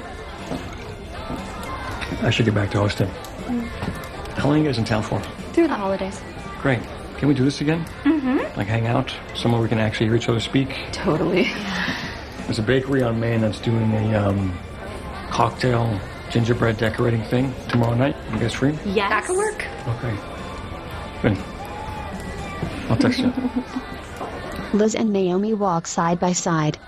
[SPEAKER 6] I should get back to Austin. How long are you guys in town for?
[SPEAKER 2] Through the holidays.
[SPEAKER 6] Great. Can we do this again?
[SPEAKER 2] Mm-hmm.
[SPEAKER 6] Like hang out? Somewhere we can actually hear each other speak?
[SPEAKER 2] Totally.
[SPEAKER 6] There's a bakery on Main that's doing a cocktail gingerbread decorating thing tomorrow night. You guys free?
[SPEAKER 2] Yes. That could work.
[SPEAKER 6] Okay. Good. I'll text you.
[SPEAKER 1] Liz and Naomi walk side by side.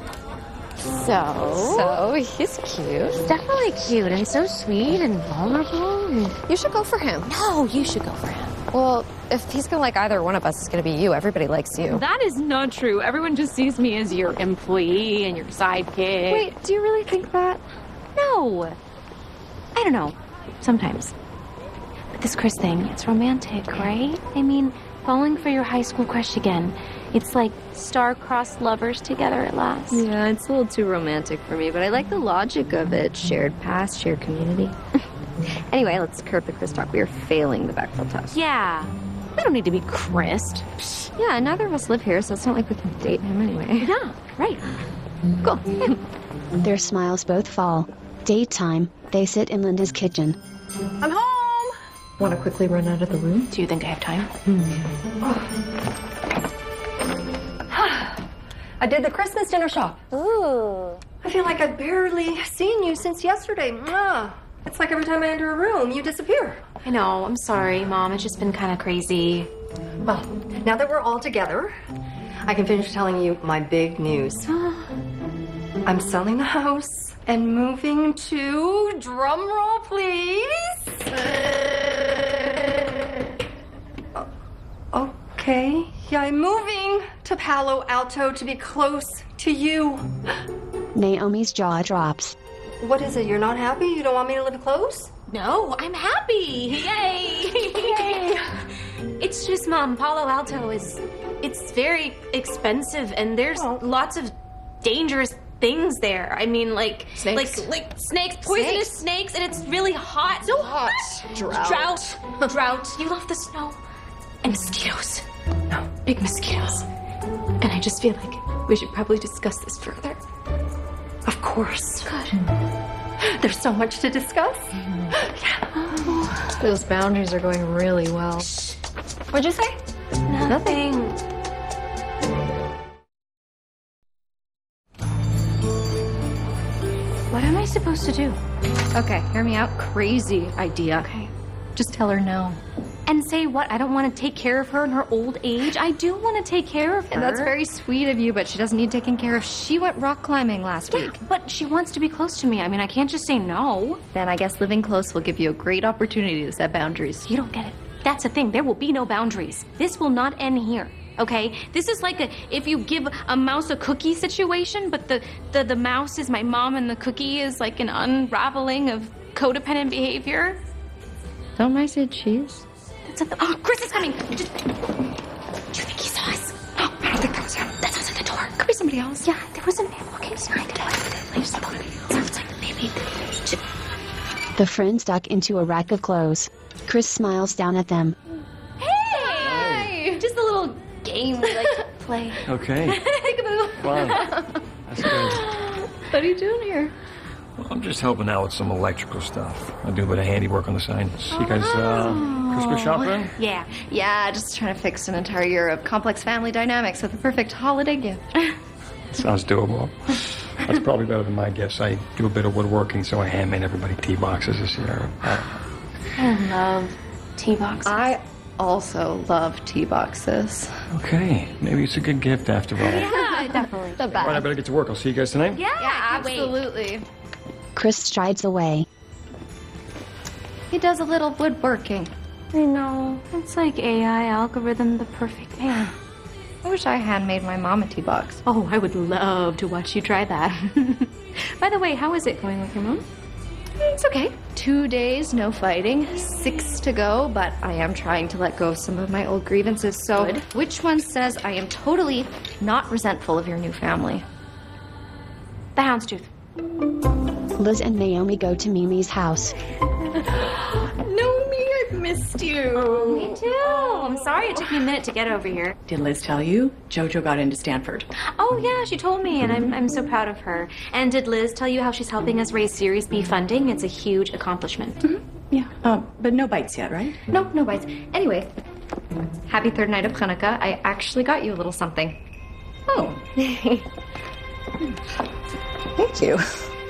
[SPEAKER 4] So he's cute.
[SPEAKER 2] He's definitely cute and so sweet and vulnerable.
[SPEAKER 4] You should go for him.
[SPEAKER 2] No, you should go for him.
[SPEAKER 3] Well, if he's gonna like either one of us, it's gonna be you. Everybody likes you.
[SPEAKER 2] That is not true. Everyone just sees me as your employee and your sidekick.
[SPEAKER 3] Wait, do you really think that?
[SPEAKER 2] No. I don't know. Sometimes. But this Chris thing, it's romantic, right? I mean, falling for your high school crush again. It's like star-crossed lovers together at last.
[SPEAKER 3] Yeah, it's a little too romantic for me, but I like the logic of it. Shared past, shared community. Anyway, let's curb the Chris talk. We are failing the Bechdel test.
[SPEAKER 2] Yeah. I don't need to be Chris.
[SPEAKER 3] Yeah, neither of us live here, so it's not like we can date him anyway.
[SPEAKER 2] Yeah, right.
[SPEAKER 3] Cool. Yeah.
[SPEAKER 1] Their smiles both fall. Daytime, they sit in Linda's kitchen.
[SPEAKER 7] I'm home!
[SPEAKER 3] Want to quickly run out of the room?
[SPEAKER 2] Do you think I have time?
[SPEAKER 7] I did the Christmas dinner shop.
[SPEAKER 13] Ooh.
[SPEAKER 7] I feel like I've barely seen you since yesterday. Mwah. It's like every time I enter a room, you disappear.
[SPEAKER 2] I know. I'm sorry, Mom. It's just been kind of crazy.
[SPEAKER 7] Well, now that we're all together, I can finish telling you my big news. I'm selling the house and moving to, drum roll please. Okay. Yeah, I'm moving to Palo Alto to be close to you.
[SPEAKER 1] Naomi's jaw drops.
[SPEAKER 7] What is it? You're not happy? You don't want me to live close?
[SPEAKER 2] No, I'm happy. Yay! Yay! It's just, Mom, Palo Alto it's very expensive and there's lots of dangerous things there. I mean, like
[SPEAKER 3] Snakes.
[SPEAKER 2] like snakes, poisonous snakes, and it's really hot. So hot. Drought. You love the snow and mosquitoes. No, big mosquitoes. And I just feel like we should probably discuss this further.
[SPEAKER 7] Of course.
[SPEAKER 2] Good.
[SPEAKER 7] There's so much to discuss.
[SPEAKER 3] Yeah. Those boundaries are going really well.
[SPEAKER 7] What'd you say?
[SPEAKER 2] Nothing. What am I supposed to do?
[SPEAKER 3] Okay, hear me out. Crazy idea.
[SPEAKER 2] Okay.
[SPEAKER 3] Just tell her no.
[SPEAKER 2] And say what? I don't want to take care of her in her old age? I do want to take care of her.
[SPEAKER 3] And that's very sweet of you, but she doesn't need taking care of. She went rock climbing last week.
[SPEAKER 2] But she wants to be close to me. I mean, I can't just say no.
[SPEAKER 3] Then I guess living close will give you a great opportunity to set boundaries.
[SPEAKER 2] You don't get it. That's the thing. There will be no boundaries. This will not end here. Okay? This is like if you give a mouse a cookie situation, but the mouse is my mom and the cookie is like an unraveling of codependent behavior.
[SPEAKER 3] Don't I say cheese?
[SPEAKER 2] Oh, Chris is coming! Do you think he saw us? No, I don't think that was him. That sounds like the door. Could be somebody else. Yeah, there was a man walking behind it. Sounds like maybe.
[SPEAKER 1] The friends duck into a rack of clothes. Chris smiles down at them.
[SPEAKER 2] Hey! Just a little game we like to play.
[SPEAKER 6] Okay. Fun. That's good.
[SPEAKER 3] What are you doing here?
[SPEAKER 6] Well, I'm just helping out with some electrical stuff. I do a bit of handiwork on the side. You guys, Christmas shopping?
[SPEAKER 3] Yeah, just trying to fix an entire year of complex family dynamics with the perfect holiday gift.
[SPEAKER 6] Sounds doable. That's probably better than my guess. I do a bit of woodworking, so I hand-made everybody tea boxes this year.
[SPEAKER 2] I love tea boxes.
[SPEAKER 3] I also love tea boxes.
[SPEAKER 6] Okay, maybe it's a good gift after all.
[SPEAKER 2] Yeah, definitely.
[SPEAKER 3] The best.
[SPEAKER 6] All right, I better get to work. I'll see you guys tonight.
[SPEAKER 2] Yeah,
[SPEAKER 3] absolutely.
[SPEAKER 1] Chris strides away.
[SPEAKER 3] He does a little woodworking.
[SPEAKER 2] I know. It's like AI algorithm, the perfect man.
[SPEAKER 3] I wish I handmade my mom a tea box.
[SPEAKER 2] Oh, I would love to watch you try that. By the way, how is it going with your mom?
[SPEAKER 3] It's okay. 2 days, no fighting. 6 to go, but I am trying to let go of some of my old grievances. So,
[SPEAKER 2] Good.
[SPEAKER 3] Which one says I am totally not resentful of your new family?
[SPEAKER 2] The houndstooth.
[SPEAKER 1] Liz and Naomi go to Mimi's house.
[SPEAKER 14] Naomi, I've missed you.
[SPEAKER 2] Me too. I'm sorry it took me a minute to get over here.
[SPEAKER 15] Did Liz tell you? JoJo got into Stanford.
[SPEAKER 2] Oh yeah, she told me, and I'm so proud of her. And did Liz tell you how she's helping us raise Series B funding? It's a huge accomplishment.
[SPEAKER 15] Yeah, but no bites yet, right?
[SPEAKER 3] No bites. Anyway, happy third night of Hanukkah. I actually got you a little something.
[SPEAKER 15] Oh. Thank you.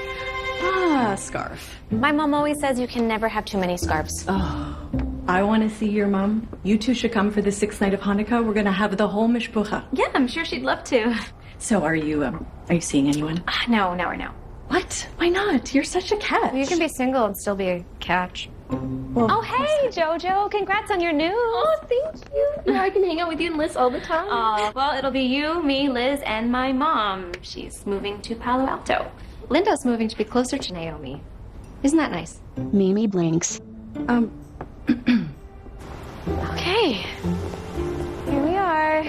[SPEAKER 15] Scarf.
[SPEAKER 13] My mom always says you can never have too many scarves.
[SPEAKER 15] Oh, I want to see your mom. You two should come for the 6th night of Hanukkah. We're going to have the whole mishpucha.
[SPEAKER 2] Yeah, I'm sure she'd love to.
[SPEAKER 15] So are you seeing anyone?
[SPEAKER 2] No, not right now.
[SPEAKER 15] What? Why not? You're such a catch.
[SPEAKER 3] You can be single and still be a catch.
[SPEAKER 13] Oh, hey, Jojo. Congrats on your news.
[SPEAKER 9] Oh, thank you. Now I can hang out with you and Liz all the time.
[SPEAKER 2] Well, it'll be you, me, Liz, and my mom. She's moving to Palo Alto.
[SPEAKER 3] Linda's moving to be closer to Naomi. Isn't that nice?
[SPEAKER 1] Mimi blinks.
[SPEAKER 13] Okay. Here we are.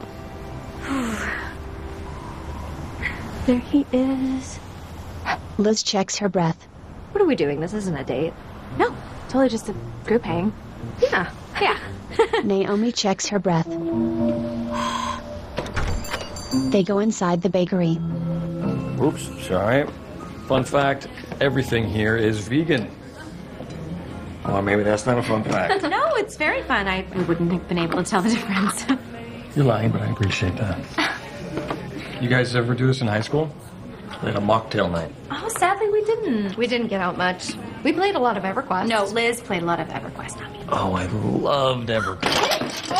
[SPEAKER 2] There he is.
[SPEAKER 1] Liz checks her breath.
[SPEAKER 3] What are we doing? This isn't a date.
[SPEAKER 2] No, totally just a group hang.
[SPEAKER 3] Yeah.
[SPEAKER 1] Naomi checks her breath. They go inside the bakery.
[SPEAKER 6] Oops, sorry. Fun fact, everything here is vegan. Or maybe that's not a fun fact.
[SPEAKER 2] No, it's very fun. I wouldn't have been able to tell the difference.
[SPEAKER 6] You're lying, but I appreciate that. You guys ever do this in high school? We had a mocktail night.
[SPEAKER 2] Oh, sadly we didn't.
[SPEAKER 3] We didn't get out much. We played a lot of EverQuest.
[SPEAKER 2] No, Liz played a lot of EverQuest, not me.
[SPEAKER 6] Oh, I loved EverQuest.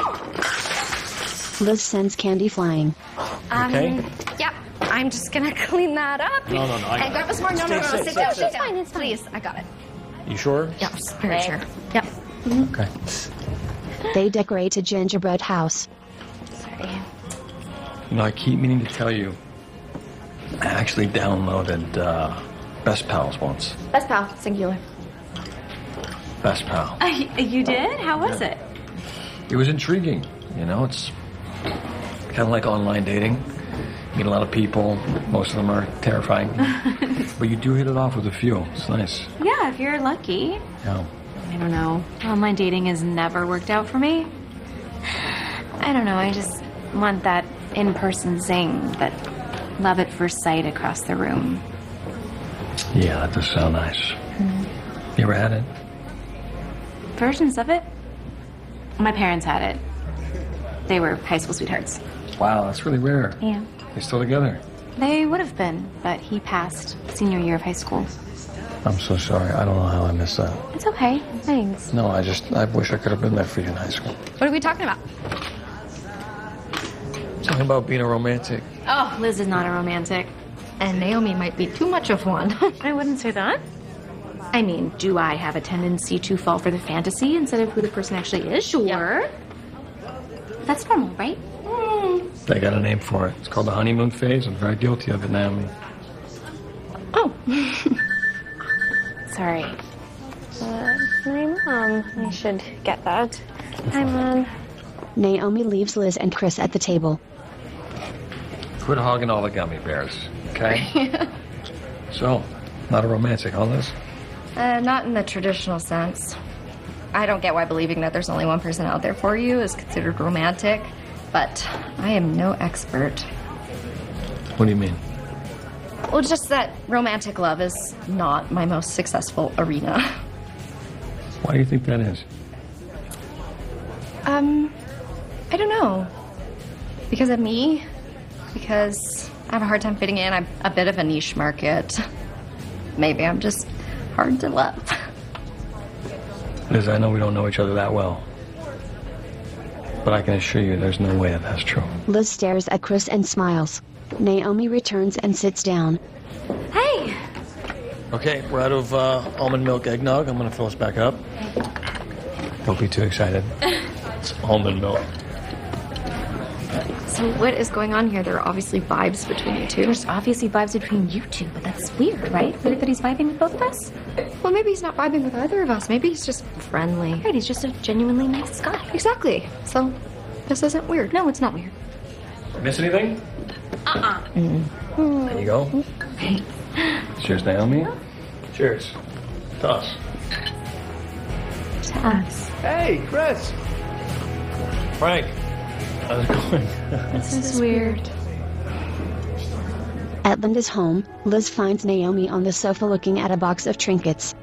[SPEAKER 1] Liz sends candy flying.
[SPEAKER 6] Okay?
[SPEAKER 3] Yeah, I'm just gonna clean that up.
[SPEAKER 6] No, I
[SPEAKER 3] And grab us more. No,
[SPEAKER 6] Sit down.
[SPEAKER 3] sit down. It's fine. Please, I got it.
[SPEAKER 6] You sure?
[SPEAKER 3] Yeah, very sure. Yep.
[SPEAKER 6] Okay.
[SPEAKER 1] They decorate a gingerbread house.
[SPEAKER 3] Sorry.
[SPEAKER 6] You know, I keep meaning to tell you, I actually downloaded Best Pals once.
[SPEAKER 3] Best pal, singular.
[SPEAKER 6] Best Pal.
[SPEAKER 2] You did? How was it?
[SPEAKER 6] It was intriguing. You know, it's kind of like online dating. Meet a lot of people. Most of them are terrifying. But you do hit it off with a few. It's nice.
[SPEAKER 2] Yeah, if you're lucky.
[SPEAKER 6] Yeah.
[SPEAKER 2] I don't know. Online dating has never worked out for me. I don't know. I just want that in-person zing, that love at first sight across the room.
[SPEAKER 6] Yeah, that does sound nice. You ever had it?
[SPEAKER 2] Versions of it. My parents had it. They were high school sweethearts.
[SPEAKER 6] Wow, that's really rare.
[SPEAKER 2] Yeah.
[SPEAKER 6] They still together?
[SPEAKER 2] They would have been, but he passed senior year of high school.
[SPEAKER 6] I'm so sorry. I don't know how I missed that.
[SPEAKER 2] It's okay. Thanks.
[SPEAKER 6] No, I wish I could have been there for you in high school.
[SPEAKER 3] What are we talking about?
[SPEAKER 6] Talking about being a romantic.
[SPEAKER 2] Oh, Liz is not a romantic.
[SPEAKER 3] And Naomi might be too much of one.
[SPEAKER 2] I wouldn't say that. I mean, do I have a tendency to fall for the fantasy instead of who the person actually is? Sure. Yeah. That's normal, right?
[SPEAKER 6] They got a name for it. It's called the honeymoon phase. I'm very guilty of it, Naomi.
[SPEAKER 2] Oh. Sorry.
[SPEAKER 13] My mom. I should get that. Hi, Mom.
[SPEAKER 1] Naomi leaves Liz and Chris at the table.
[SPEAKER 6] Quit hogging all the gummy bears, okay? So, not a romantic, huh, Liz?
[SPEAKER 3] Not in the traditional sense. I don't get why believing that there's only one person out there for you is considered romantic, but I am no expert.
[SPEAKER 6] What do you mean?
[SPEAKER 3] Well, just that romantic love is not my most successful arena.
[SPEAKER 6] Why do you think that is?
[SPEAKER 3] I don't know. Because of me? Because I have a hard time fitting in. I'm a bit of a niche market. Maybe I'm just hard to love.
[SPEAKER 6] Liz, I know we don't know each other that well. But I can assure you there's no way that that's true.
[SPEAKER 1] Liz stares at Chris and smiles. Naomi returns and sits down.
[SPEAKER 2] Hey!
[SPEAKER 6] Okay, we're out of almond milk eggnog. I'm going to fill us back up. Don't be too excited. It's almond milk.
[SPEAKER 3] So what is going on here? There are obviously vibes between you two.
[SPEAKER 2] There's obviously vibes between you two, but that's weird, right? Weird that he's vibing with both of us?
[SPEAKER 3] Well, maybe he's not vibing with either of us. Maybe he's just friendly.
[SPEAKER 2] Right, he's just a genuinely nice guy.
[SPEAKER 3] Exactly. So this isn't weird.
[SPEAKER 2] No, it's not weird.
[SPEAKER 6] Miss anything? There you go.
[SPEAKER 2] Hey.
[SPEAKER 6] Cheers, Naomi. Cheers. To us.
[SPEAKER 2] To us.
[SPEAKER 11] Hey, Chris.
[SPEAKER 6] Frank. How's it going?
[SPEAKER 2] This is weird.
[SPEAKER 1] At Linda's home, Liz finds Naomi on the sofa looking at a box of trinkets.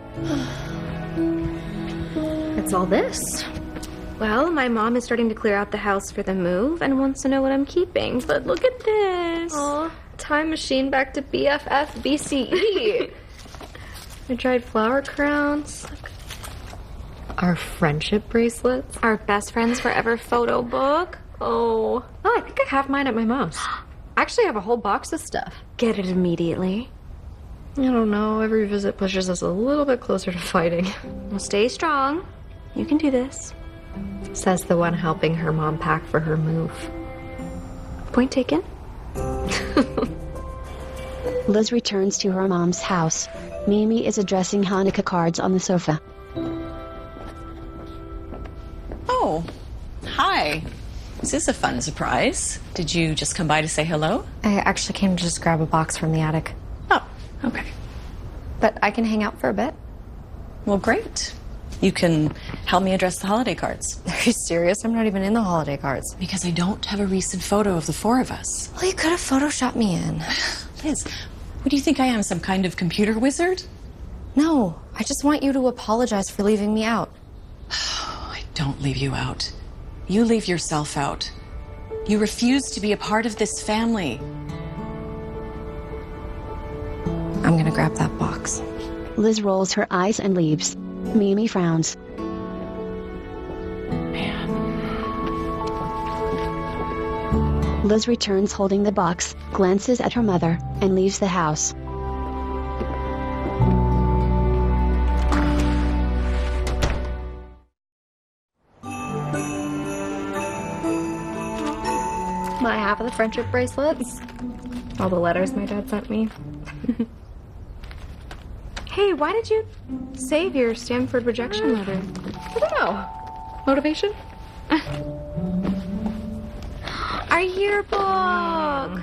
[SPEAKER 3] It's all this.
[SPEAKER 9] Well, my mom is starting to clear out the house for the move and wants to know what I'm keeping. But look at this.
[SPEAKER 3] Aw, time machine back to BFF BCE. I tried flower crowns. Our friendship bracelets.
[SPEAKER 9] Our best friends forever photo book.
[SPEAKER 3] Oh, I think I have mine at my mom's. I actually have a whole box of stuff.
[SPEAKER 9] Get it immediately.
[SPEAKER 3] I don't know. Every visit pushes us a little bit closer to fighting.
[SPEAKER 9] Well, stay strong. You can do this.
[SPEAKER 3] Says the one helping her mom pack for her move.
[SPEAKER 9] Point taken.
[SPEAKER 1] Liz returns to her mom's house. Mimi is addressing Hanukkah cards on the sofa.
[SPEAKER 16] Oh, hi. This is a fun surprise. Did you just come by to say hello?
[SPEAKER 3] I actually came to just grab a box from the attic.
[SPEAKER 16] Oh, okay.
[SPEAKER 3] But I can hang out for a bit.
[SPEAKER 16] Well, great. You can help me address the holiday cards.
[SPEAKER 3] Are you serious? I'm not even in the holiday cards.
[SPEAKER 16] Because I don't have a recent photo of the four of us.
[SPEAKER 3] Well, you could have photoshopped me in.
[SPEAKER 16] Liz, what do you think I am, some kind of computer wizard?
[SPEAKER 3] No, I just want you to apologize for leaving me out.
[SPEAKER 16] I don't leave you out. You leave yourself out. You refuse to be a part of this family.
[SPEAKER 3] I'm gonna grab that box.
[SPEAKER 1] Liz rolls her eyes and leaves. Mimi frowns. Liz returns holding the box, glances at her mother, and leaves the house.
[SPEAKER 3] My half of the friendship bracelets. All the letters my dad sent me.
[SPEAKER 9] Hey, why did you save your Stanford rejection letter?
[SPEAKER 3] I don't know. Motivation?
[SPEAKER 9] Our yearbook!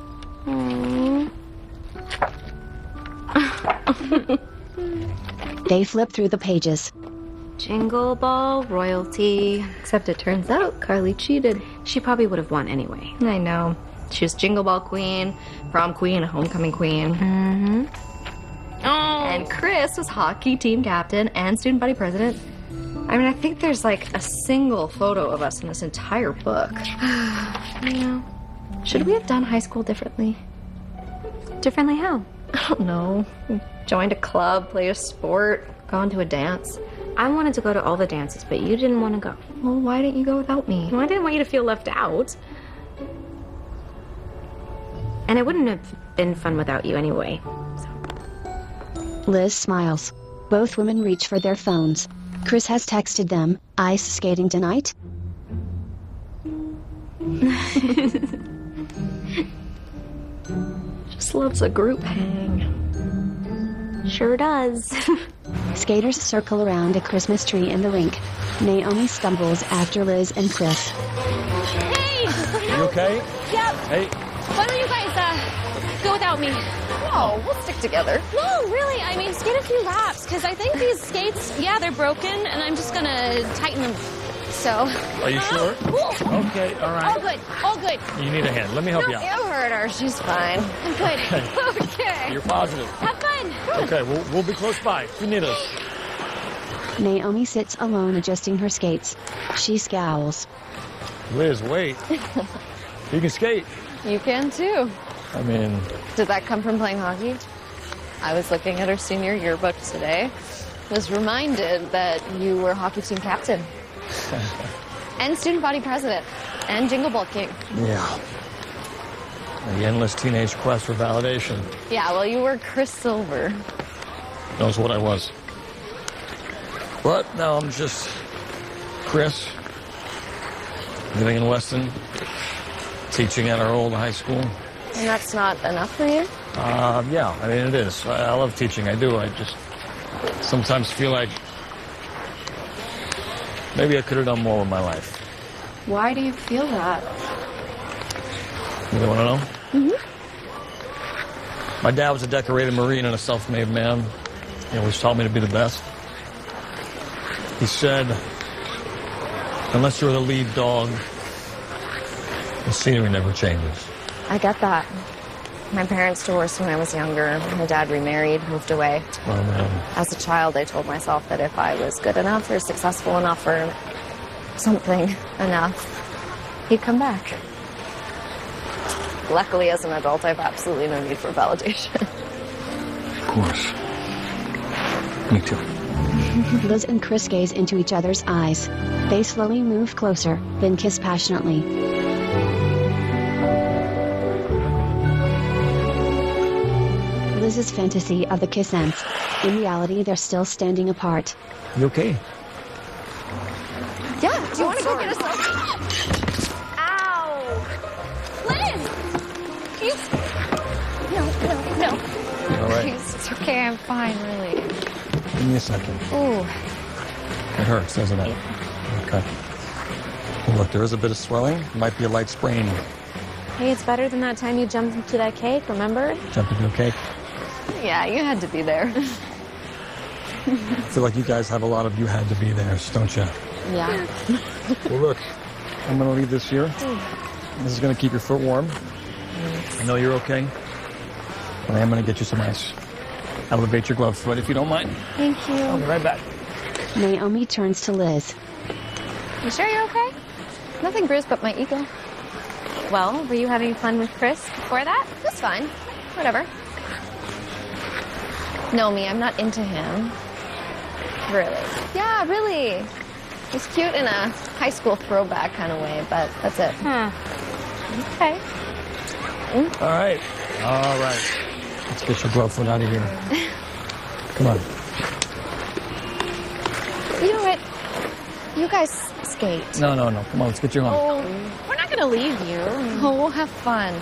[SPEAKER 1] They flip through the pages.
[SPEAKER 9] Jingle Ball royalty.
[SPEAKER 3] Except it turns out Carly cheated.
[SPEAKER 9] She probably would have won anyway.
[SPEAKER 3] I know. She was Jingle Ball queen, prom queen, homecoming queen.
[SPEAKER 9] Mm-hmm.
[SPEAKER 3] Oh. And Chris was hockey team captain and student body president. I mean, I think there's like a single photo of us in this entire book.
[SPEAKER 9] Yeah.
[SPEAKER 3] Should we have done high school differently?
[SPEAKER 9] Differently how?
[SPEAKER 3] I don't know. Joined a club, played a sport, gone to a dance.
[SPEAKER 9] I wanted to go to all the dances, but you didn't want to go.
[SPEAKER 3] Well, why didn't you go without me?
[SPEAKER 9] Well, I didn't want you to feel left out. And it wouldn't have been fun without you anyway.
[SPEAKER 1] Liz smiles. Both women reach for their phones. Chris has texted them, ice skating tonight?
[SPEAKER 3] Just loves a group hang.
[SPEAKER 9] Sure does.
[SPEAKER 1] Skaters circle around a Christmas tree in the rink. Naomi stumbles after Liz and Chris.
[SPEAKER 17] Hey!
[SPEAKER 6] You okay?
[SPEAKER 17] Yep.
[SPEAKER 6] Hey.
[SPEAKER 17] Why don't you guys, go without me?
[SPEAKER 3] No, we'll stick together.
[SPEAKER 17] No, really, I mean, skate a few laps, because I think these skates, yeah, they're broken, and I'm just gonna tighten them. So.
[SPEAKER 6] Are you sure? Okay, all right.
[SPEAKER 17] All good, all good.
[SPEAKER 6] You need a hand. Let me help you out.
[SPEAKER 3] You heard her. She's fine.
[SPEAKER 17] I'm good. Okay.
[SPEAKER 6] You're positive.
[SPEAKER 17] Have fun.
[SPEAKER 6] Okay, we'll be close by if you need us.
[SPEAKER 1] Naomi sits alone adjusting her skates. She scowls.
[SPEAKER 6] Liz, wait. You can skate.
[SPEAKER 3] You can too.
[SPEAKER 6] I mean...
[SPEAKER 3] Did that come from playing hockey? I was looking at her senior yearbook today. Was reminded that you were hockey team captain. And student body president. And Jingle Ball king.
[SPEAKER 6] Yeah. The endless teenage quest for validation.
[SPEAKER 3] Yeah, well, you were Chris Silver.
[SPEAKER 6] Knows what I was. But now I'm just Chris, living in Weston, teaching at our old high school.
[SPEAKER 3] And that's not enough for you?
[SPEAKER 6] Yeah, I mean, it is. I love teaching. I do. I just sometimes feel like maybe I could have done more with my life.
[SPEAKER 3] Why do you feel that?
[SPEAKER 6] You want to know?
[SPEAKER 3] Mm-hmm.
[SPEAKER 6] My dad was a decorated Marine and a self-made man. He always taught me to be the best. He said, unless you're the lead dog, the scenery never changes.
[SPEAKER 3] I get that. My parents divorced when I was younger. My dad remarried, moved away.
[SPEAKER 6] Oh, man.
[SPEAKER 3] As a child, I told myself that if I was good enough or successful enough or something enough, he'd come back. Luckily, as an adult, I have absolutely no need for validation.
[SPEAKER 6] Of course. Me too.
[SPEAKER 1] Liz and Chris gaze into each other's eyes. They slowly move closer, then kiss passionately. Liz Liz's fantasy of the kiss ends. In reality, they're still standing apart.
[SPEAKER 6] You okay?
[SPEAKER 3] Yeah, do you want to go get a selfie?
[SPEAKER 13] Ow! Liz! Please. No.
[SPEAKER 6] All right.
[SPEAKER 3] Please, it's okay, I'm fine, really.
[SPEAKER 6] Give me a second.
[SPEAKER 3] Ooh.
[SPEAKER 6] It hurts, doesn't it? Okay. Well, look, there is a bit of swelling. Might be a light sprain.
[SPEAKER 13] Hey, it's better than that time you jumped into that cake, remember?
[SPEAKER 6] Jump into a cake.
[SPEAKER 3] Yeah, you had to be there.
[SPEAKER 6] I feel like you guys have a lot of you had to be there, don't you?
[SPEAKER 3] Yeah.
[SPEAKER 6] Well, look, I'm going to leave this here. This is going to keep your foot warm. I know you're okay. But I am going to get you some ice. Elevate your glove foot if you don't mind.
[SPEAKER 3] Thank you.
[SPEAKER 6] I'll be right back.
[SPEAKER 1] Naomi turns to Liz.
[SPEAKER 3] You sure you're okay? Nothing bruised but my ego.
[SPEAKER 13] Well, were you having fun with Chris before that?
[SPEAKER 3] That's fine. Whatever. No, I'm not into him. Really? Yeah, really. He's cute in a high school throwback kind of way, but that's it.
[SPEAKER 13] Huh.
[SPEAKER 3] Okay.
[SPEAKER 6] All right. Let's get your glove foot out of here. Come on.
[SPEAKER 3] You know what? You guys skate.
[SPEAKER 6] No. Come on, let's get you home.
[SPEAKER 3] Oh,
[SPEAKER 13] We're not gonna leave you.
[SPEAKER 3] oh, we'll have fun.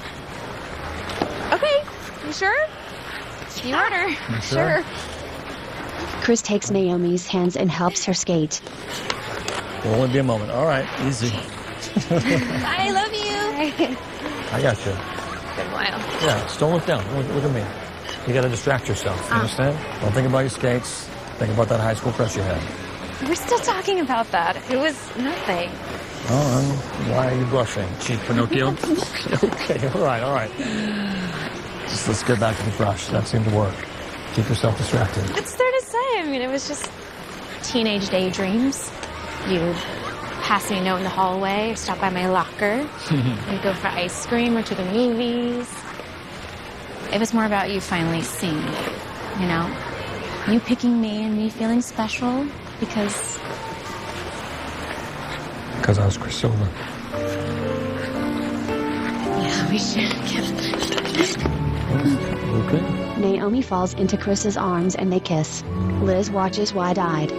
[SPEAKER 13] Okay, you sure? You order.
[SPEAKER 6] You sure?
[SPEAKER 1] Chris takes Naomi's hands and helps her skate.
[SPEAKER 6] It'll only be a moment. All right, easy.
[SPEAKER 13] I love you.
[SPEAKER 6] I got you.
[SPEAKER 13] Good while.
[SPEAKER 6] Yeah, just don't look down. Look at me. You got to distract yourself. You understand? Don't think about your skates. Think about that high school crush you had.
[SPEAKER 13] We're still talking about that. It was nothing.
[SPEAKER 6] Oh, why are you blushing? Cheap Pinocchio? Okay, all right. Just let's get back to the brush. That seemed to work. Keep yourself distracted.
[SPEAKER 13] What's there to say? I mean, it was just teenage daydreams. You'd pass me a note in the hallway, or stop by my locker. We'd go for ice cream or to the movies. It was more about you finally seeing me, you know? You picking me and me feeling special because
[SPEAKER 6] I was Chris Silver.
[SPEAKER 13] Yeah, we should
[SPEAKER 6] Okay.
[SPEAKER 1] Naomi falls into Chris's arms and they kiss. Liz watches wide-eyed.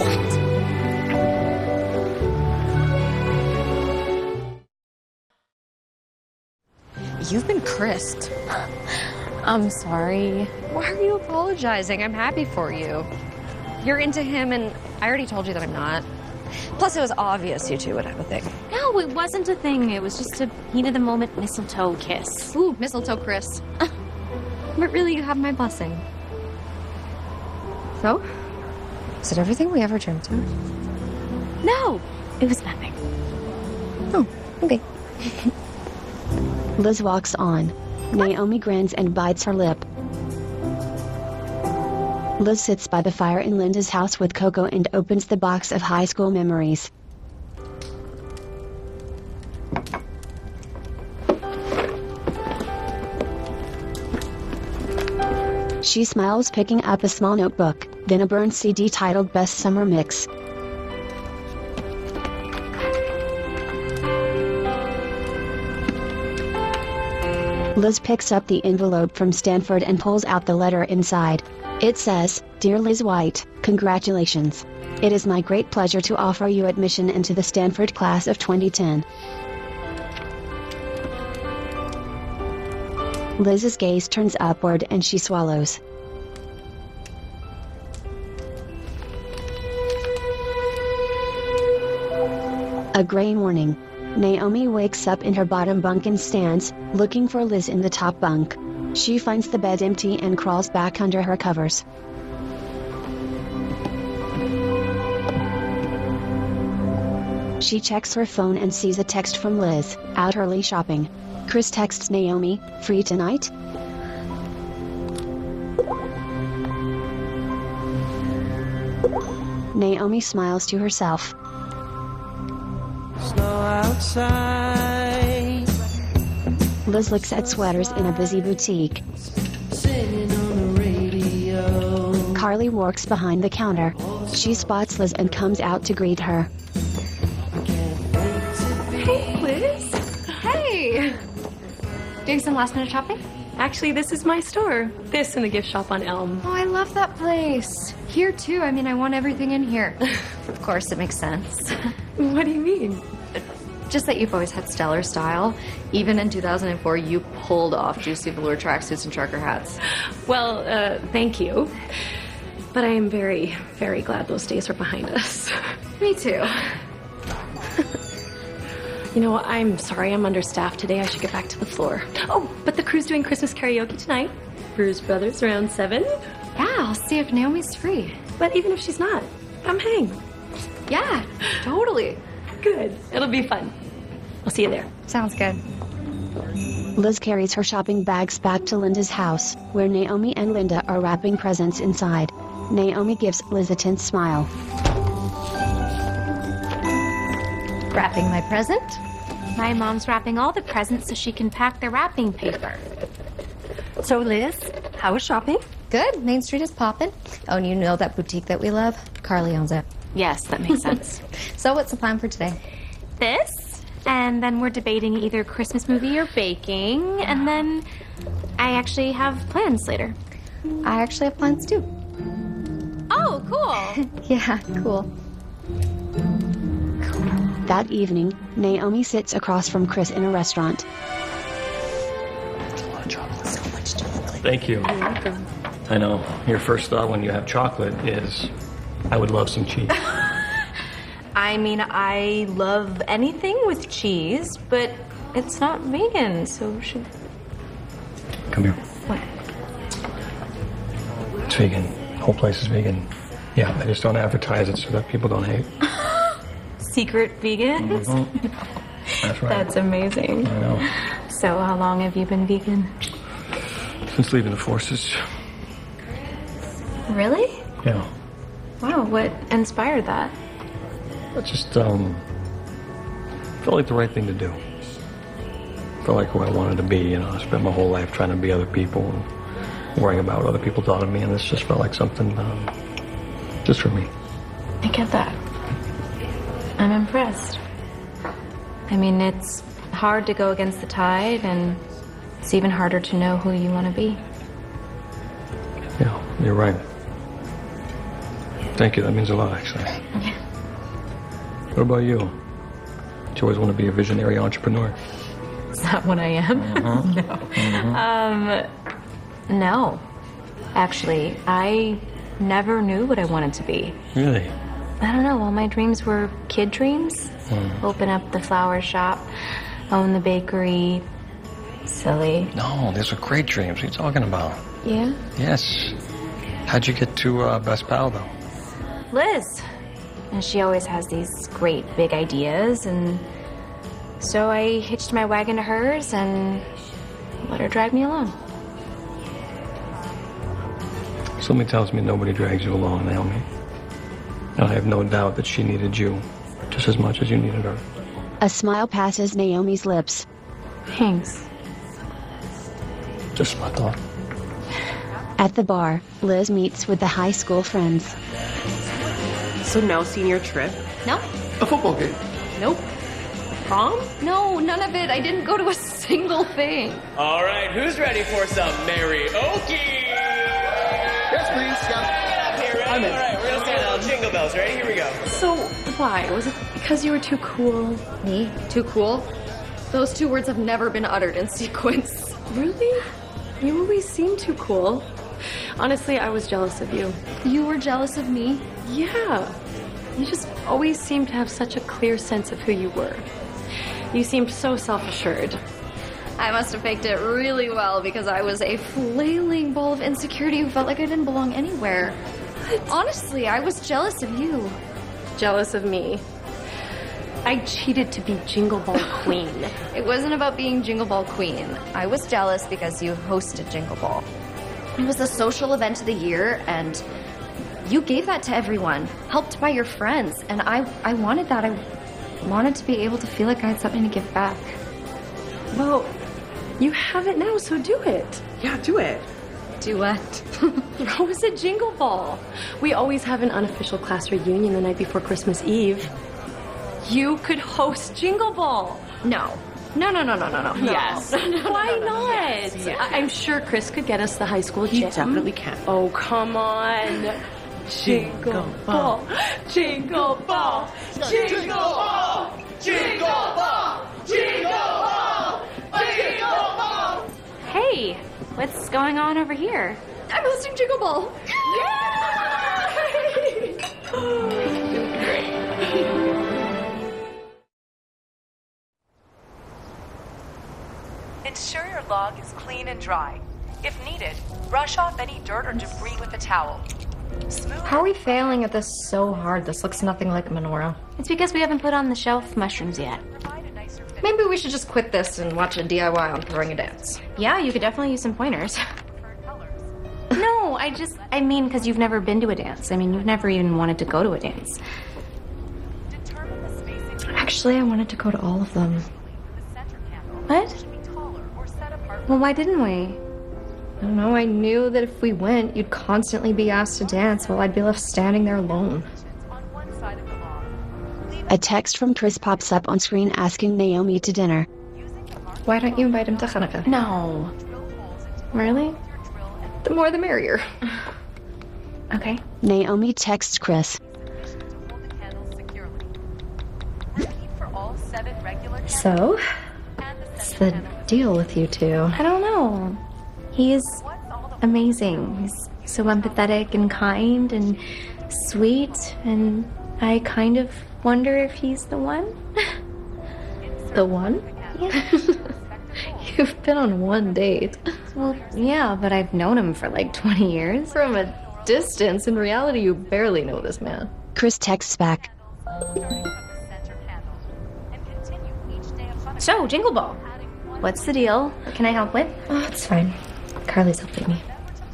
[SPEAKER 3] You've been Chrised.
[SPEAKER 13] I'm sorry.
[SPEAKER 3] Why are you apologizing? I'm happy for you. You're into him, and I already told you that I'm not. Plus, it was obvious you two would have a thing.
[SPEAKER 13] No, it wasn't a thing. It was just a heat-of-the-moment mistletoe kiss.
[SPEAKER 3] Ooh, mistletoe Chris. But really, you have my blessing. So? Is it everything we ever dreamt of?
[SPEAKER 13] No, it was nothing.
[SPEAKER 3] Oh, okay.
[SPEAKER 1] Liz walks on. Naomi grins and bites her lip. Liz sits by the fire in Linda's house with Coco and opens the box of high school memories. She smiles, picking up a small notebook, then a burned CD titled Best Summer Mix. Liz picks up the envelope from Stanford and pulls out the letter inside. It says, "Dear Liz White, congratulations. It is my great pleasure to offer you admission into the Stanford class of 2010. Liz's gaze turns upward and she swallows. A gray morning. Naomi wakes up in her bottom bunk and stands, looking for Liz in the top bunk. She finds the bed empty and crawls back under her covers. She checks her phone and sees a text from Liz, out early shopping. Chris texts Naomi, "Free tonight?" Naomi smiles to herself.
[SPEAKER 18] Snow outside.
[SPEAKER 1] Liz looks at sweaters in a busy boutique.
[SPEAKER 18] Singing on the radio.
[SPEAKER 1] Carly walks behind the counter. She spots Liz and comes out to greet her.
[SPEAKER 3] Hey, Liz. Hey. Doing some last minute shopping?
[SPEAKER 14] Actually, this is my store. This and the gift shop on Elm.
[SPEAKER 3] Oh, I love that place. Here, too. I mean, I want everything in here. Of course, it makes sense.
[SPEAKER 14] What do you mean?
[SPEAKER 3] Just that you've always had stellar style. Even in 2004, you pulled off juicy velour tracksuits and trucker hats.
[SPEAKER 14] Well, thank you. But I am very, very glad those days are behind us.
[SPEAKER 3] Me too.
[SPEAKER 14] You know, I'm sorry I'm understaffed today. I should get back to the floor. Oh, but the crew's doing Christmas karaoke tonight. Bruce Brothers around 7.
[SPEAKER 3] Yeah, I'll see if Naomi's free.
[SPEAKER 14] But even if she's not, I'm hang.
[SPEAKER 3] Yeah, totally.
[SPEAKER 14] Good. It'll be fun. I'll see you there.
[SPEAKER 3] Sounds good.
[SPEAKER 1] Liz carries her shopping bags back to Linda's house, where Naomi and Linda are wrapping presents inside. Naomi gives Liz a tense smile.
[SPEAKER 3] Wrapping my present?
[SPEAKER 13] My mom's wrapping all the presents so she can pack the wrapping paper.
[SPEAKER 7] So, Liz, how was shopping?
[SPEAKER 3] Good. Main Street is poppin'. Oh, and you know that boutique that we love? Carly owns it.
[SPEAKER 13] Yes, that makes sense.
[SPEAKER 3] So what's the plan for today?
[SPEAKER 13] This, and then we're debating either Christmas movie or baking, and then I actually have plans later.
[SPEAKER 3] I actually have plans too.
[SPEAKER 13] Oh, cool.
[SPEAKER 3] Yeah, cool.
[SPEAKER 1] That evening, Naomi sits across from Chris in a restaurant.
[SPEAKER 6] Thank you.
[SPEAKER 14] You're welcome.
[SPEAKER 6] I know. Your first thought when you have chocolate is, I would love some cheese.
[SPEAKER 4] I mean, I love anything with cheese, but it's not vegan, so should...
[SPEAKER 6] Come here.
[SPEAKER 4] What?
[SPEAKER 6] It's vegan. The whole place is vegan. Yeah, I just don't advertise it so that people don't hate.
[SPEAKER 4] Secret vegans?
[SPEAKER 6] Mm-hmm. That's right.
[SPEAKER 4] That's amazing.
[SPEAKER 6] I know.
[SPEAKER 4] So how long have you been vegan?
[SPEAKER 6] Since leaving the forces.
[SPEAKER 4] Really?
[SPEAKER 6] Yeah.
[SPEAKER 4] Wow, what inspired that?
[SPEAKER 6] I just, felt like the right thing to do. Felt like who I wanted to be, you know. I spent my whole life trying to be other people and worrying about what other people thought of me, and this just felt like something, just for me.
[SPEAKER 4] I get that. I'm impressed. I mean, it's hard to go against the tide, and it's even harder to know who you want to be.
[SPEAKER 6] Yeah, you're right. Thank you, that means a lot, actually.
[SPEAKER 4] Yeah.
[SPEAKER 6] What about you? Do you always want to be a visionary entrepreneur?
[SPEAKER 4] Is that what I am?
[SPEAKER 6] Mm-hmm.
[SPEAKER 4] No. No. Actually, I never knew what I wanted to be.
[SPEAKER 6] Really?
[SPEAKER 4] I don't know, all my dreams were kid dreams. Open up the flower shop, own the bakery. Silly.
[SPEAKER 6] No, these are great dreams. What are you talking about?
[SPEAKER 4] Yeah?
[SPEAKER 6] Yes. How'd you get to Best Pal, though?
[SPEAKER 4] Liz. And she always has these great big ideas, and so I hitched my wagon to hers and let her drag me along.
[SPEAKER 6] Something tells me nobody drags you along, Naomi. And I have no doubt that she needed you just as much as you needed her.
[SPEAKER 1] A smile passes Naomi's lips.
[SPEAKER 4] Thanks.
[SPEAKER 6] Just my thought.
[SPEAKER 1] At the bar, Liz meets with the high school friends.
[SPEAKER 12] So no senior trip?
[SPEAKER 3] No.
[SPEAKER 11] A football game.
[SPEAKER 3] Nope. Prom? No, none of it. I didn't go to a single thing.
[SPEAKER 10] All right, who's ready for some karaoke?
[SPEAKER 11] Yes, please.
[SPEAKER 10] Get up here, ready?
[SPEAKER 11] I'm in.
[SPEAKER 10] All right, we're gonna stand out jingle bells. Ready? Here we go.
[SPEAKER 14] So, why? Was it because you were too cool?
[SPEAKER 3] Me? Too cool? Those two words have never been uttered in sequence.
[SPEAKER 14] Really? You always seemed too cool. Honestly, I was jealous of you.
[SPEAKER 3] You were jealous of me?
[SPEAKER 14] Yeah. You just always seemed to have such a clear sense of who you were. You seemed so self-assured.
[SPEAKER 3] I must have faked it really well because I was a flailing ball of insecurity who felt like I didn't belong anywhere. What? Honestly, I was jealous of you.
[SPEAKER 14] Jealous of me. I cheated to be Jingle Ball Queen.
[SPEAKER 3] It wasn't about being Jingle Ball Queen. I was jealous because you hosted Jingle Ball. It was the social event of the year, and you gave that to everyone, helped by your friends, and I wanted that. I wanted to be able to feel like I had something to give back.
[SPEAKER 14] Well, you have it now, so do it.
[SPEAKER 12] Yeah, do it.
[SPEAKER 3] Do what?
[SPEAKER 14] Throw us a Jingle Ball. We always have an unofficial class reunion the night before Christmas Eve. You could host Jingle Ball.
[SPEAKER 3] No.
[SPEAKER 14] No.
[SPEAKER 12] Yes.
[SPEAKER 14] Why not?
[SPEAKER 12] Yes.
[SPEAKER 14] I'm sure Chris could get us the high school gym.
[SPEAKER 12] He definitely can.
[SPEAKER 14] Oh, come on. Jingle ball, jingle ball, jingle ball, jingle ball, jingle ball, jingle ball.
[SPEAKER 2] Hey, what's going on over here?
[SPEAKER 14] I'm hosting Jingle Ball.
[SPEAKER 19] Ensure your log is clean and dry. If needed, brush off any dirt or debris with a towel.
[SPEAKER 3] How are we failing at this so hard? This looks nothing like a menorah.
[SPEAKER 2] It's because we haven't put on the shelf mushrooms yet.
[SPEAKER 3] Maybe we should just quit this and watch a DIY on throwing a dance.
[SPEAKER 2] Yeah, you could definitely use some pointers. No, I mean, because you've never been to a dance. I mean, you've never even wanted to go to a dance.
[SPEAKER 3] Actually, I wanted to go to all of them.
[SPEAKER 2] What? Well, why didn't we?
[SPEAKER 3] I don't know, I knew that if we went, you'd constantly be asked to dance while I'd be left standing there alone.
[SPEAKER 1] A text from Chris pops up on screen asking Naomi to dinner.
[SPEAKER 3] Why don't you invite him to Hanukkah?
[SPEAKER 2] No. Really?
[SPEAKER 3] The more the merrier.
[SPEAKER 2] Okay.
[SPEAKER 1] Naomi texts Chris.
[SPEAKER 3] So, what's the deal with you two?
[SPEAKER 2] I don't know. He is amazing. He's so empathetic and kind and sweet, and I kind of wonder if he's the one.
[SPEAKER 3] The one?
[SPEAKER 2] Yeah.
[SPEAKER 3] You've been on one date.
[SPEAKER 2] Well, yeah, but I've known him for like 20 years.
[SPEAKER 3] From a distance, in reality, you barely know this man.
[SPEAKER 1] Chris texts back.
[SPEAKER 2] So, Jingle Ball. What's the deal? What can I help with?
[SPEAKER 3] Oh, it's fine. Carly's helping me.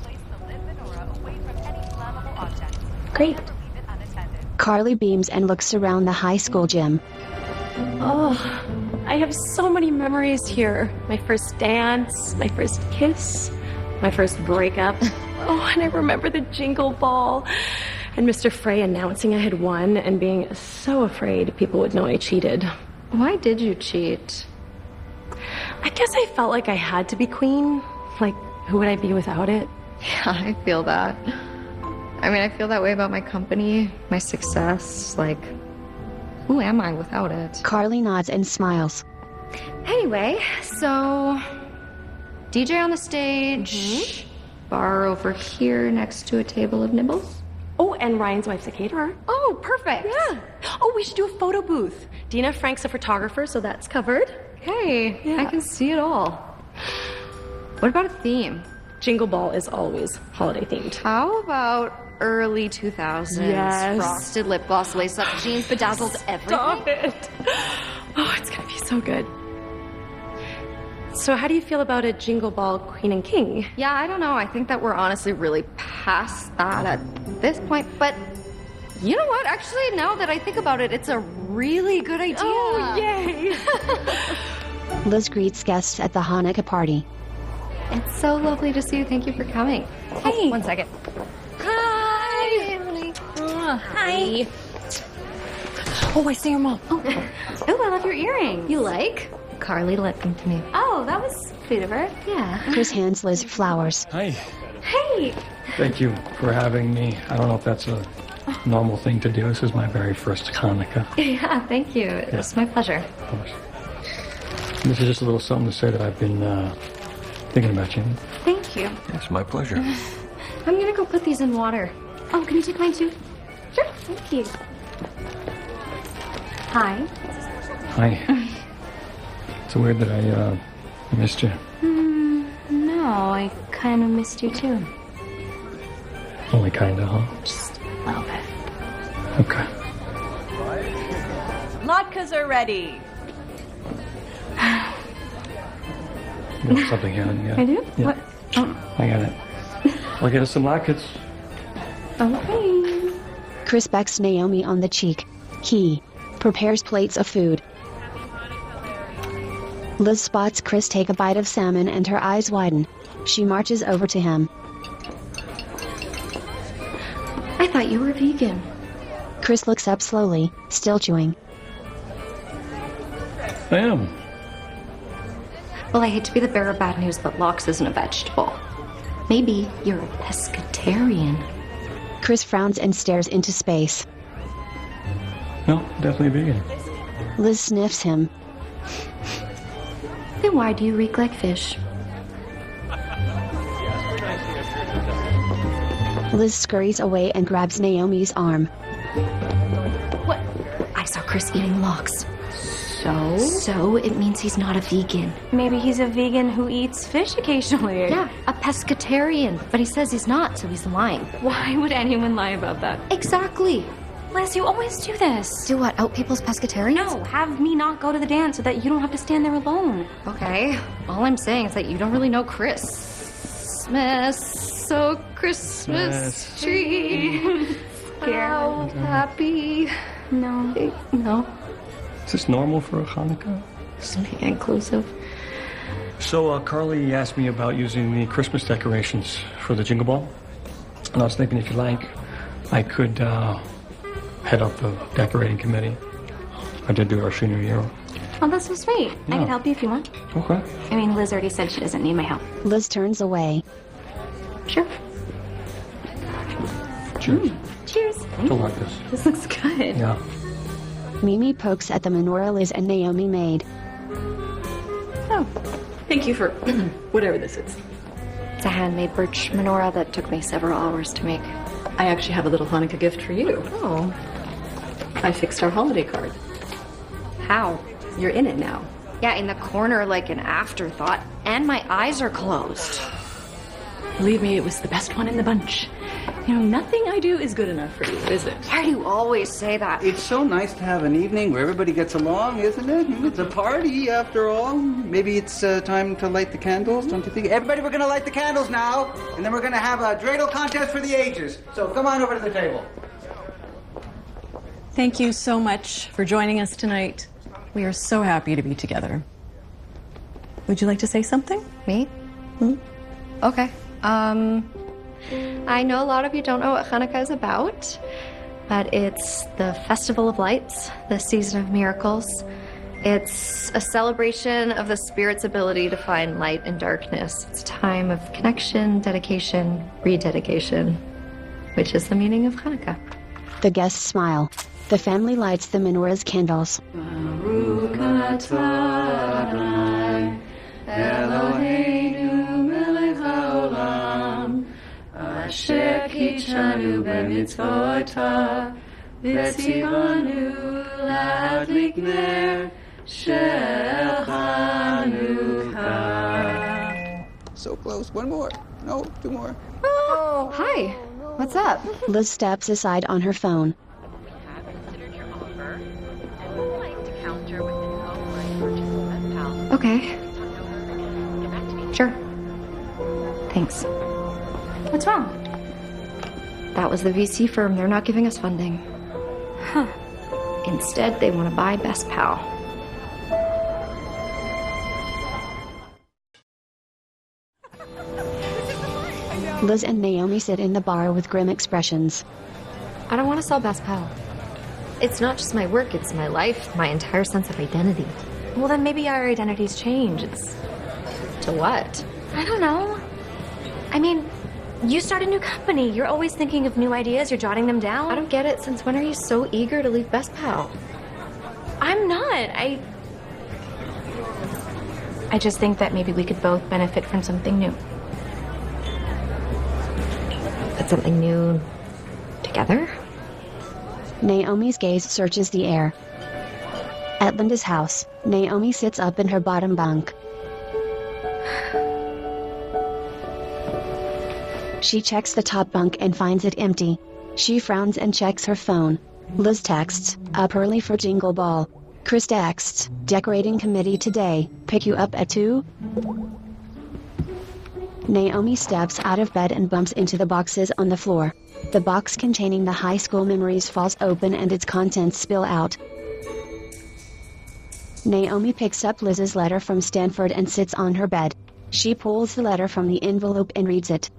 [SPEAKER 2] Great.
[SPEAKER 1] Carly beams and looks around the high school gym.
[SPEAKER 14] Oh, I have so many memories here. My first dance, my first kiss, my first breakup. Oh, and I remember the Jingle Ball. And Mr. Frey announcing I had won and being so afraid people would know I cheated.
[SPEAKER 3] Why did you cheat?
[SPEAKER 14] I guess I felt like I had to be queen. Like, who would I be without it?
[SPEAKER 3] Yeah, I feel that. I mean, I feel that way about my company, my success. Like, who am I without it?
[SPEAKER 1] Carly nods and smiles.
[SPEAKER 3] Anyway, so DJ on the stage, bar over here next to a table of nibbles.
[SPEAKER 14] Oh, and Ryan's wife's a caterer.
[SPEAKER 3] Oh, perfect.
[SPEAKER 14] Yeah. Oh, we should do a photo booth. Dina Frank's a photographer, so that's covered.
[SPEAKER 3] Hey,
[SPEAKER 14] Yeah.
[SPEAKER 3] I can see it all. What about a theme?
[SPEAKER 14] Jingle Ball is always holiday themed.
[SPEAKER 3] How about early 2000s?
[SPEAKER 14] Yes.
[SPEAKER 3] Frosted lip gloss, lace-up jeans, bedazzled everything?
[SPEAKER 14] Stop it. Oh, it's gonna be so good. So how do you feel about a Jingle Ball Queen and King?
[SPEAKER 3] Yeah, I don't know. I think that we're honestly really past that at this point. But you know what? Actually, now that I think about it, it's a really good idea.
[SPEAKER 14] Oh, yay!
[SPEAKER 1] Liz greets guests at the Hanukkah party.
[SPEAKER 3] It's so lovely to see you. Thank you for coming.
[SPEAKER 2] Hey.
[SPEAKER 3] Oh, one second.
[SPEAKER 2] Hi. Hi.
[SPEAKER 3] Oh, I see your mom.
[SPEAKER 2] Oh, I love your earrings.
[SPEAKER 3] You like? Carly lent them to me.
[SPEAKER 2] Oh, that was sweet of her.
[SPEAKER 3] Yeah.
[SPEAKER 1] Chris hands Liz flowers.
[SPEAKER 6] Hi.
[SPEAKER 2] Hey.
[SPEAKER 6] Thank you for having me. I don't know if that's a normal thing to do. This is my very first Hanukkah.
[SPEAKER 3] Yeah, thank you. It's my pleasure.
[SPEAKER 6] Of course. This is just a little something to say that I've been thinking about you.
[SPEAKER 2] Thank you.
[SPEAKER 6] It's my pleasure.
[SPEAKER 3] I'm gonna go put these in water.
[SPEAKER 2] Oh, can you take mine too? Sure. Thank you. Hi.
[SPEAKER 6] Hi. It's weird that I missed you.
[SPEAKER 2] No, I kind of missed you too.
[SPEAKER 6] Only kinda, huh?
[SPEAKER 2] Just a little bit.
[SPEAKER 6] Okay.
[SPEAKER 16] Latkes are ready.
[SPEAKER 6] You want something here? Yeah.
[SPEAKER 2] I do?
[SPEAKER 6] Yeah.
[SPEAKER 2] What? Oh.
[SPEAKER 6] I got it. I'll get us some latkes.
[SPEAKER 2] Okay.
[SPEAKER 1] Chris becks Naomi on the cheek. He prepares plates of food. Liz spots Chris take a bite of salmon and her eyes widen. She marches over to him.
[SPEAKER 3] I thought you were vegan.
[SPEAKER 1] Chris looks up slowly, still chewing.
[SPEAKER 6] I am.
[SPEAKER 2] Well, I hate to be the bearer of bad news, but lox isn't a vegetable. Maybe you're a pescatarian.
[SPEAKER 1] Chris frowns and stares into space.
[SPEAKER 6] No, definitely vegan.
[SPEAKER 1] Liz sniffs him.
[SPEAKER 2] Then why do you reek like fish?
[SPEAKER 1] Liz scurries away and grabs Naomi's arm.
[SPEAKER 2] What? I saw Chris eating lox. So it means he's not a vegan.
[SPEAKER 9] Maybe he's a vegan who eats fish occasionally.
[SPEAKER 2] Yeah, a pescatarian. But he says he's not, so he's lying.
[SPEAKER 9] Why would anyone lie about that?
[SPEAKER 2] Exactly.
[SPEAKER 9] Liz, you always do this.
[SPEAKER 2] Do what? Out people's pescatarians?
[SPEAKER 9] No, have me not go to the dance so that you don't have to stand there alone.
[SPEAKER 2] Okay. All I'm saying is that you don't really know Christmas. So Christmas tree. How happy. No.
[SPEAKER 6] Is this normal for a Hanukkah?
[SPEAKER 2] Just be inclusive.
[SPEAKER 6] So Carly asked me about using the Christmas decorations for the Jingle Ball. And I was thinking if you like, I could head up the decorating committee. I did do our senior year.
[SPEAKER 9] Oh, that's so sweet. I can help you if you want.
[SPEAKER 6] Okay.
[SPEAKER 9] I mean, Liz already said she doesn't need my help.
[SPEAKER 1] Liz turns away.
[SPEAKER 9] Sure.
[SPEAKER 6] Cheers.
[SPEAKER 9] Cheers.
[SPEAKER 6] Don't like this.
[SPEAKER 9] This looks good.
[SPEAKER 6] Yeah.
[SPEAKER 1] Mimi pokes at the menorah Liz and Naomi made.
[SPEAKER 15] Oh, thank you for whatever this is.
[SPEAKER 2] It's a handmade birch menorah that took me several hours to make.
[SPEAKER 15] I actually have a little Hanukkah gift for you.
[SPEAKER 2] Oh.
[SPEAKER 15] I fixed our holiday card.
[SPEAKER 2] How?
[SPEAKER 15] You're in it now.
[SPEAKER 2] Yeah, in the corner like an afterthought. And my eyes are closed.
[SPEAKER 15] Believe me, it was the best one in the bunch. You know, nothing I do is good enough for you, is it?
[SPEAKER 2] Why do you always say that?
[SPEAKER 8] It's so nice to have an evening where everybody gets along, isn't it? It's a party, after all. Maybe it's time to light the candles, don't you think? Everybody, we're going to light the candles now, and then we're going to have a dreidel contest for the ages. So come on over to the table.
[SPEAKER 16] Thank you so much for joining us tonight. We are so happy to be together. Would you like to say something?
[SPEAKER 2] Me? Okay. I know a lot of you don't know what Hanukkah is about, but it's the festival of lights, the season of miracles. It's a celebration of the Spirit's ability to find light in darkness. It's a time of connection, dedication, rededication, which is the meaning of Hanukkah.
[SPEAKER 1] The guests smile. The family lights the menorah's candles.
[SPEAKER 18] Baruch atah Adonai, Eloheinu melech haolam, asher kitshanu b'mitzvotah, v'tzivanu ladlik ner shel Hanukkah.
[SPEAKER 8] So close. One more. No, two more.
[SPEAKER 2] Oh, hi. What's up?
[SPEAKER 1] Liz steps aside on her phone.
[SPEAKER 2] Okay. Sure. Thanks.
[SPEAKER 9] What's wrong?
[SPEAKER 2] That was the VC firm. They're not giving us funding.
[SPEAKER 9] Huh.
[SPEAKER 2] Instead, they want to buy Best Pal.
[SPEAKER 1] Liz and Naomi sit in the bar with grim expressions.
[SPEAKER 2] I don't want to sell Best Pal. It's not just my work, it's my life, my entire sense of identity.
[SPEAKER 9] Well, then maybe our identities change. It's...
[SPEAKER 2] To what?
[SPEAKER 9] I don't know. I mean, you start a new company. You're always thinking of new ideas. You're jotting them down.
[SPEAKER 2] I don't get it. Since when are you so eager to leave Best Pal?
[SPEAKER 9] I'm not. I just think that maybe we could both benefit from something new.
[SPEAKER 2] But something new together?
[SPEAKER 1] Naomi's gaze searches the air. At Linda's house, Naomi sits up in her bottom bunk. She checks the top bunk and finds it empty. She frowns and checks her phone. Liz texts, up early for Jingle Ball. Chris texts, decorating committee today, pick you up at 2? Naomi steps out of bed and bumps into the boxes on the floor. The box containing the high school memories falls open and its contents spill out. Naomi picks up Liz's letter from Stanford and sits on her bed. She pulls the letter from the envelope and reads it.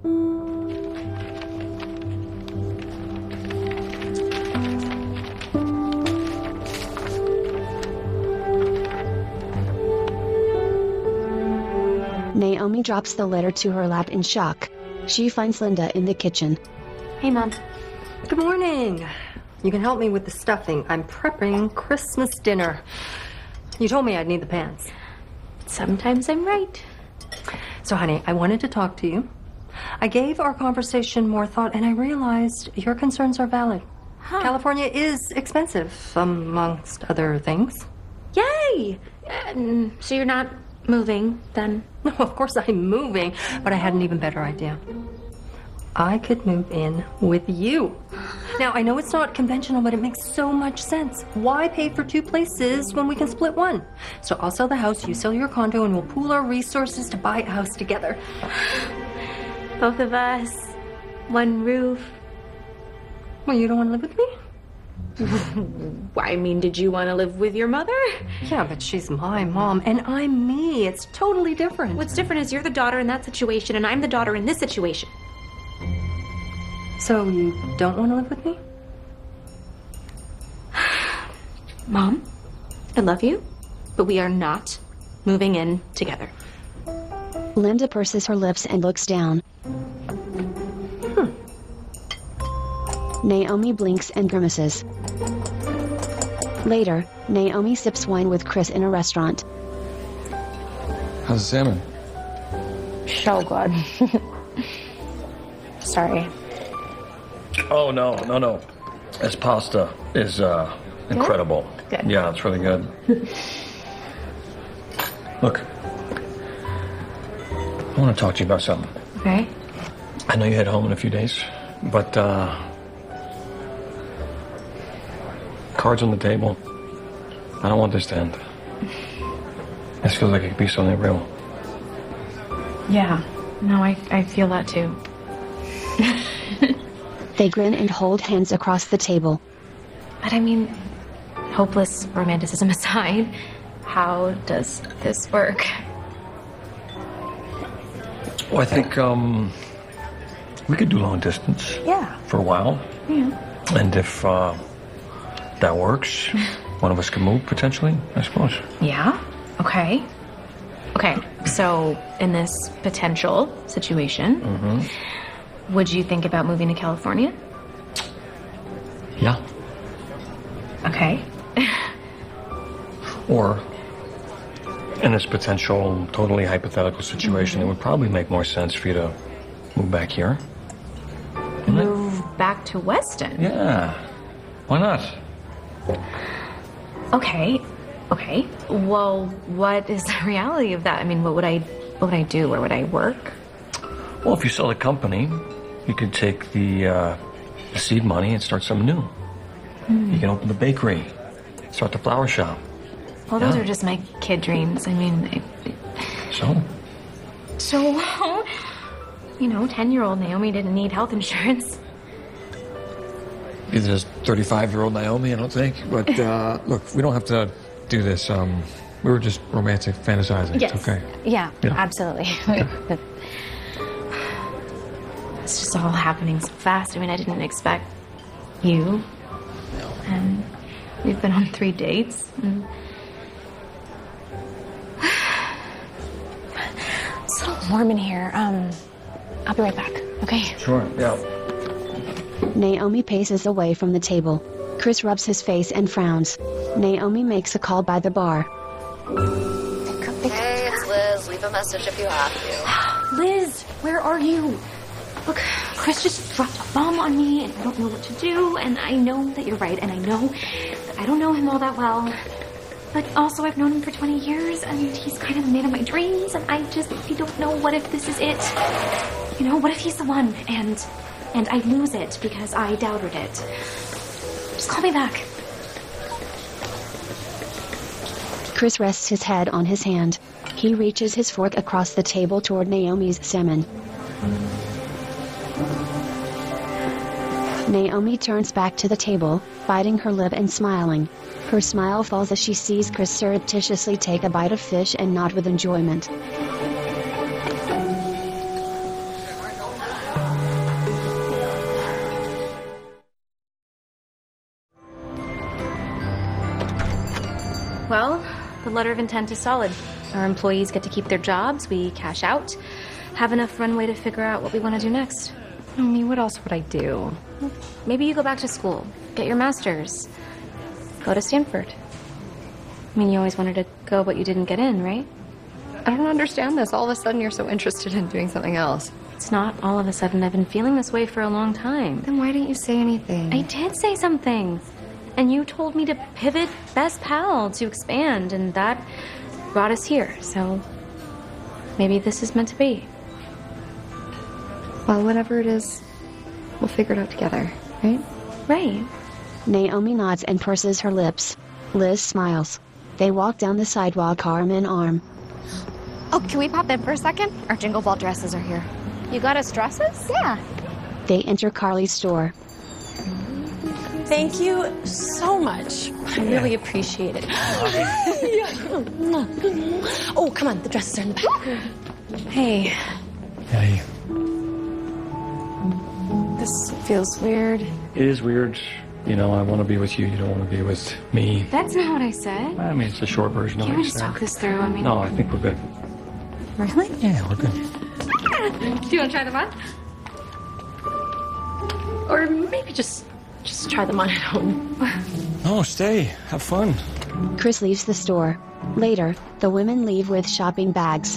[SPEAKER 1] Naomi drops the letter to her lap in shock. She finds Linda in the kitchen.
[SPEAKER 7] Hey, Mom. Good morning. You can help me with the stuffing. I'm prepping Christmas dinner. You told me I'd need the pants.
[SPEAKER 14] Sometimes I'm right.
[SPEAKER 7] So, honey, I wanted to talk to you. I gave our conversation more thought, and I realized your concerns are valid. California is expensive, amongst other things.
[SPEAKER 14] Yay! So you're not moving, then?
[SPEAKER 7] No, of course I'm moving, but I had an even better idea. I could move in with you. Now, I know it's not conventional, but it makes so much sense. Why pay for two places when we can split one? So I'll sell the house, you sell your condo, and we'll pool our resources to buy a house together.
[SPEAKER 14] Both of us, one roof.
[SPEAKER 7] Well, you don't want to live with me?
[SPEAKER 14] I mean, did you want to live with your mother?
[SPEAKER 7] Yeah, but she's my mom, and I'm me. It's totally different.
[SPEAKER 14] What's different is you're the daughter in that situation, and I'm the daughter in this situation.
[SPEAKER 7] So you don't want to live with me?
[SPEAKER 14] Mom, I love you, but we are not moving in together.
[SPEAKER 1] Linda purses her lips and looks down. Naomi blinks and grimaces. Later, Naomi sips wine with Chris in a restaurant.
[SPEAKER 6] How's the salmon?
[SPEAKER 2] So good. Sorry.
[SPEAKER 6] Oh, no. This pasta is incredible.
[SPEAKER 2] Good.
[SPEAKER 6] Yeah, it's really good. Look, I want to talk to you about something.
[SPEAKER 2] Okay.
[SPEAKER 6] I know you head home in a few days, but cards on the table. I don't want this to end. This feels like it could be something real.
[SPEAKER 2] Yeah. No, I feel that too.
[SPEAKER 1] They grin and hold hands across the table.
[SPEAKER 2] But I mean, hopeless romanticism aside, how does this work?
[SPEAKER 6] Well, I think we could do long distance.
[SPEAKER 2] Yeah.
[SPEAKER 6] For a while.
[SPEAKER 2] Yeah.
[SPEAKER 6] And if that works, one of us can move potentially, I suppose.
[SPEAKER 2] Yeah? Okay. Okay, so in this potential situation, would you think about moving to California?
[SPEAKER 6] Yeah.
[SPEAKER 2] Okay.
[SPEAKER 6] Or in this potential, totally hypothetical situation, it would probably make more sense for you to move back here.
[SPEAKER 2] Move back to Weston?
[SPEAKER 6] Yeah. Why not?
[SPEAKER 2] Okay. Well, what is the reality of that? I mean, what would I do? Where would I work?
[SPEAKER 6] Well, if you sell the company, you could take the seed money and start something new. You can open the bakery, start the flower shop.
[SPEAKER 2] Well, those are just my kid dreams. I mean,
[SPEAKER 6] So,
[SPEAKER 2] 10-year-old Naomi didn't need health insurance.
[SPEAKER 6] either does 35-year-old Naomi, I don't think. But look, we don't have to do this. We were just romantic fantasizing.
[SPEAKER 2] Yes.
[SPEAKER 6] It's okay.
[SPEAKER 2] Yeah,
[SPEAKER 6] Yeah.
[SPEAKER 2] absolutely. It's just all happening so fast. I mean, I didn't expect you. And we've been on 3 dates. And it's a little warm in here. I'll be right back, okay?
[SPEAKER 6] Sure, yeah.
[SPEAKER 1] Naomi paces away from the table. Chris rubs his face and frowns. Naomi makes a call by the bar.
[SPEAKER 3] Hey, it's Liz. Leave a message if you have to.
[SPEAKER 2] Liz, where are you? Look, Chris just dropped a bomb on me, and I don't know what to do, and I know that you're right, and I know that I don't know him all that well. But also, I've known him for 20 years, and he's kind of the man of my dreams, and I don't know what if this is it. What if he's the one, and I lose it because I doubted it. Just call me back.
[SPEAKER 1] Chris rests his head on his hand. He reaches his fork across the table toward Naomi's salmon. Naomi turns back to the table, biting her lip and smiling. Her smile falls as she sees Chris surreptitiously take a bite of fish and nod with enjoyment.
[SPEAKER 2] Well, the letter of intent is solid. Our employees get to keep their jobs, we cash out, have enough runway to figure out what we want to do next.
[SPEAKER 3] I mean, what else would I do?
[SPEAKER 2] Maybe you go back to school, get your master's, go to Stanford. I mean, you always wanted to go, but you didn't get in, right?
[SPEAKER 3] I don't understand this. All of a sudden, you're so interested in doing something else.
[SPEAKER 2] It's not all of a sudden. I've been feeling this way for a long time.
[SPEAKER 3] Then why didn't you say anything?
[SPEAKER 2] I did say something. And you told me to pivot Best Pal to expand, and that brought us here. So maybe this is meant to be.
[SPEAKER 3] Well, whatever it is, we'll figure it out together, right?
[SPEAKER 2] Right.
[SPEAKER 1] Naomi nods and purses her lips. Liz smiles. They walk down the sidewalk arm in arm.
[SPEAKER 3] Oh, can we pop in for a second? Our Jingle Ball dresses are here.
[SPEAKER 2] You got us dresses?
[SPEAKER 3] Yeah.
[SPEAKER 1] They enter Carly's store.
[SPEAKER 14] Thank you so much. I really appreciate it. Oh, come on, the dresses are in the back. Hey.
[SPEAKER 6] Hey.
[SPEAKER 14] This feels weird.
[SPEAKER 6] It is weird. You know, I want to be with you. You don't want to be with me.
[SPEAKER 2] That's not what I said.
[SPEAKER 6] I mean, it's a short version of
[SPEAKER 2] Can
[SPEAKER 6] what
[SPEAKER 2] we
[SPEAKER 6] you
[SPEAKER 2] just
[SPEAKER 6] said.
[SPEAKER 2] talk this through? I mean,
[SPEAKER 6] No, I think we're good.
[SPEAKER 2] really?
[SPEAKER 6] Yeah, we're good.
[SPEAKER 14] Do you want to try them on? Or maybe just try them on at home.
[SPEAKER 6] No, stay. Have fun.
[SPEAKER 1] Chris leaves the store. Later, the women leave with shopping bags.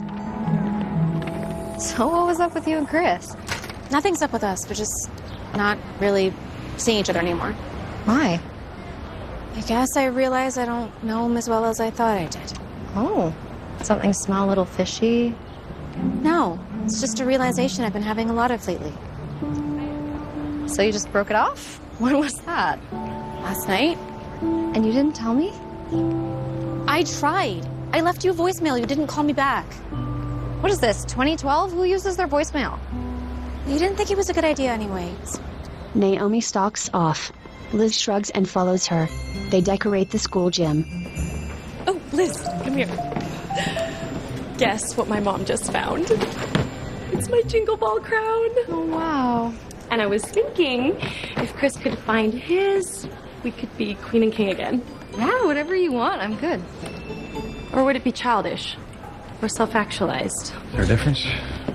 [SPEAKER 3] So what was up with you and Chris?
[SPEAKER 4] Nothing's up with us. We're just not really seeing each other anymore.
[SPEAKER 3] Why?
[SPEAKER 4] I guess I realized I don't know him as well as I thought I did.
[SPEAKER 3] Oh, something smell a little fishy?
[SPEAKER 4] No, it's just a realization I've been having a lot of lately.
[SPEAKER 3] So you just broke it off? When was that?
[SPEAKER 4] Last night.
[SPEAKER 3] And you didn't tell me?
[SPEAKER 4] I tried. I left you a voicemail. You didn't call me back.
[SPEAKER 3] What is this, 2012? Who uses their voicemail?
[SPEAKER 4] You didn't think it was a good idea anyways.
[SPEAKER 1] Naomi stalks off. Liz shrugs and follows her. They decorate the school gym.
[SPEAKER 14] Oh, Liz, come here. Guess what my mom just found? It's my Jingle Ball crown.
[SPEAKER 3] Oh, wow.
[SPEAKER 14] And I was thinking, if Chris could find his, we could be queen and king again.
[SPEAKER 3] Yeah, whatever you want. I'm good.
[SPEAKER 14] Or would it be childish? Or self-actualized?
[SPEAKER 6] Is there a difference?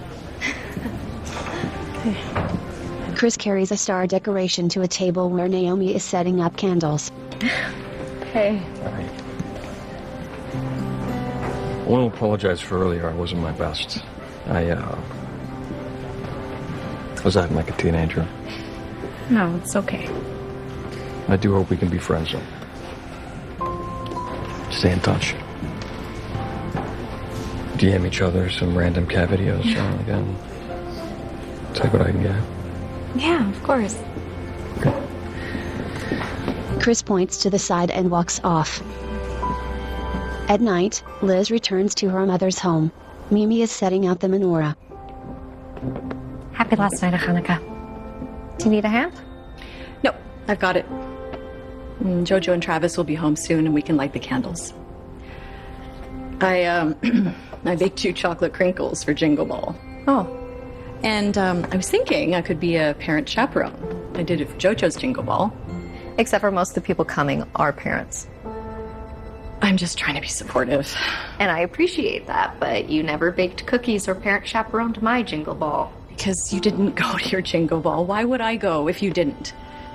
[SPEAKER 1] Chris carries a star decoration to a table where Naomi is setting up candles.
[SPEAKER 3] Hey.
[SPEAKER 6] All right. I want to apologize for earlier. I wasn't my best. I was acting like a teenager.
[SPEAKER 2] No, it's okay.
[SPEAKER 6] I do hope we can be friends, though. Stay in touch. DM each other some random cat videos now and again. Take what I can get.
[SPEAKER 2] Yeah, of course.
[SPEAKER 1] Chris points to the side and walks off. At night, Liz returns to her mother's home. Mimi is setting out the menorah.
[SPEAKER 3] Happy last night of Hanukkah. Do you need a hand?
[SPEAKER 15] No, I've got it. Jojo and Travis will be home soon and we can light the candles. I baked you chocolate crinkles for Jingle Ball.
[SPEAKER 3] Oh.
[SPEAKER 15] And I was thinking I could be a parent chaperone. I did it for Jojo's Jingle Ball.
[SPEAKER 3] Except for most of the people coming are parents.
[SPEAKER 15] I'm just trying to be supportive.
[SPEAKER 2] And I appreciate that, but you never baked cookies or parent chaperoned my Jingle Ball.
[SPEAKER 15] Because you didn't go to your Jingle Ball. Why would I go if you didn't?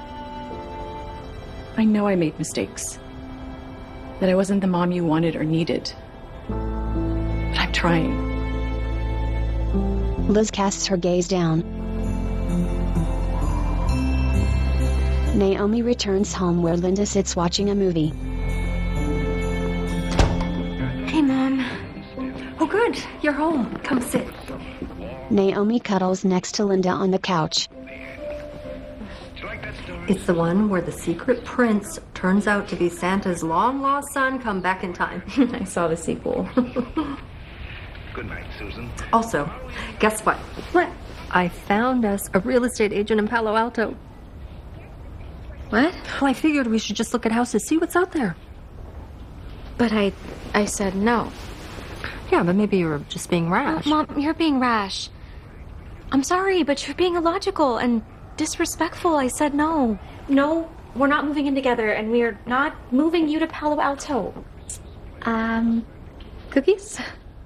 [SPEAKER 15] I know I made mistakes. That I wasn't the mom you wanted or needed. But I'm trying.
[SPEAKER 1] Liz casts her gaze down. Naomi returns home where Linda sits watching a movie.
[SPEAKER 7] Hey, Mom. Oh, good. You're home. Come sit.
[SPEAKER 1] Naomi cuddles next to Linda on the couch.
[SPEAKER 7] It's the one where the secret prince turns out to be Santa's long-lost son come back in time.
[SPEAKER 15] I saw the sequel.
[SPEAKER 20] Good night, Susan.
[SPEAKER 7] Also, guess what? What? I found us a real estate agent in Palo Alto.
[SPEAKER 2] What?
[SPEAKER 7] Well, I figured we should just look at houses, see what's out there.
[SPEAKER 2] But I said no.
[SPEAKER 7] Yeah, but maybe you were just being rash.
[SPEAKER 2] Mom, you're being rash. I'm sorry, but you're being illogical and disrespectful. I said no. No, we're not moving in together, and we're not moving you to Palo Alto.
[SPEAKER 7] Cookies?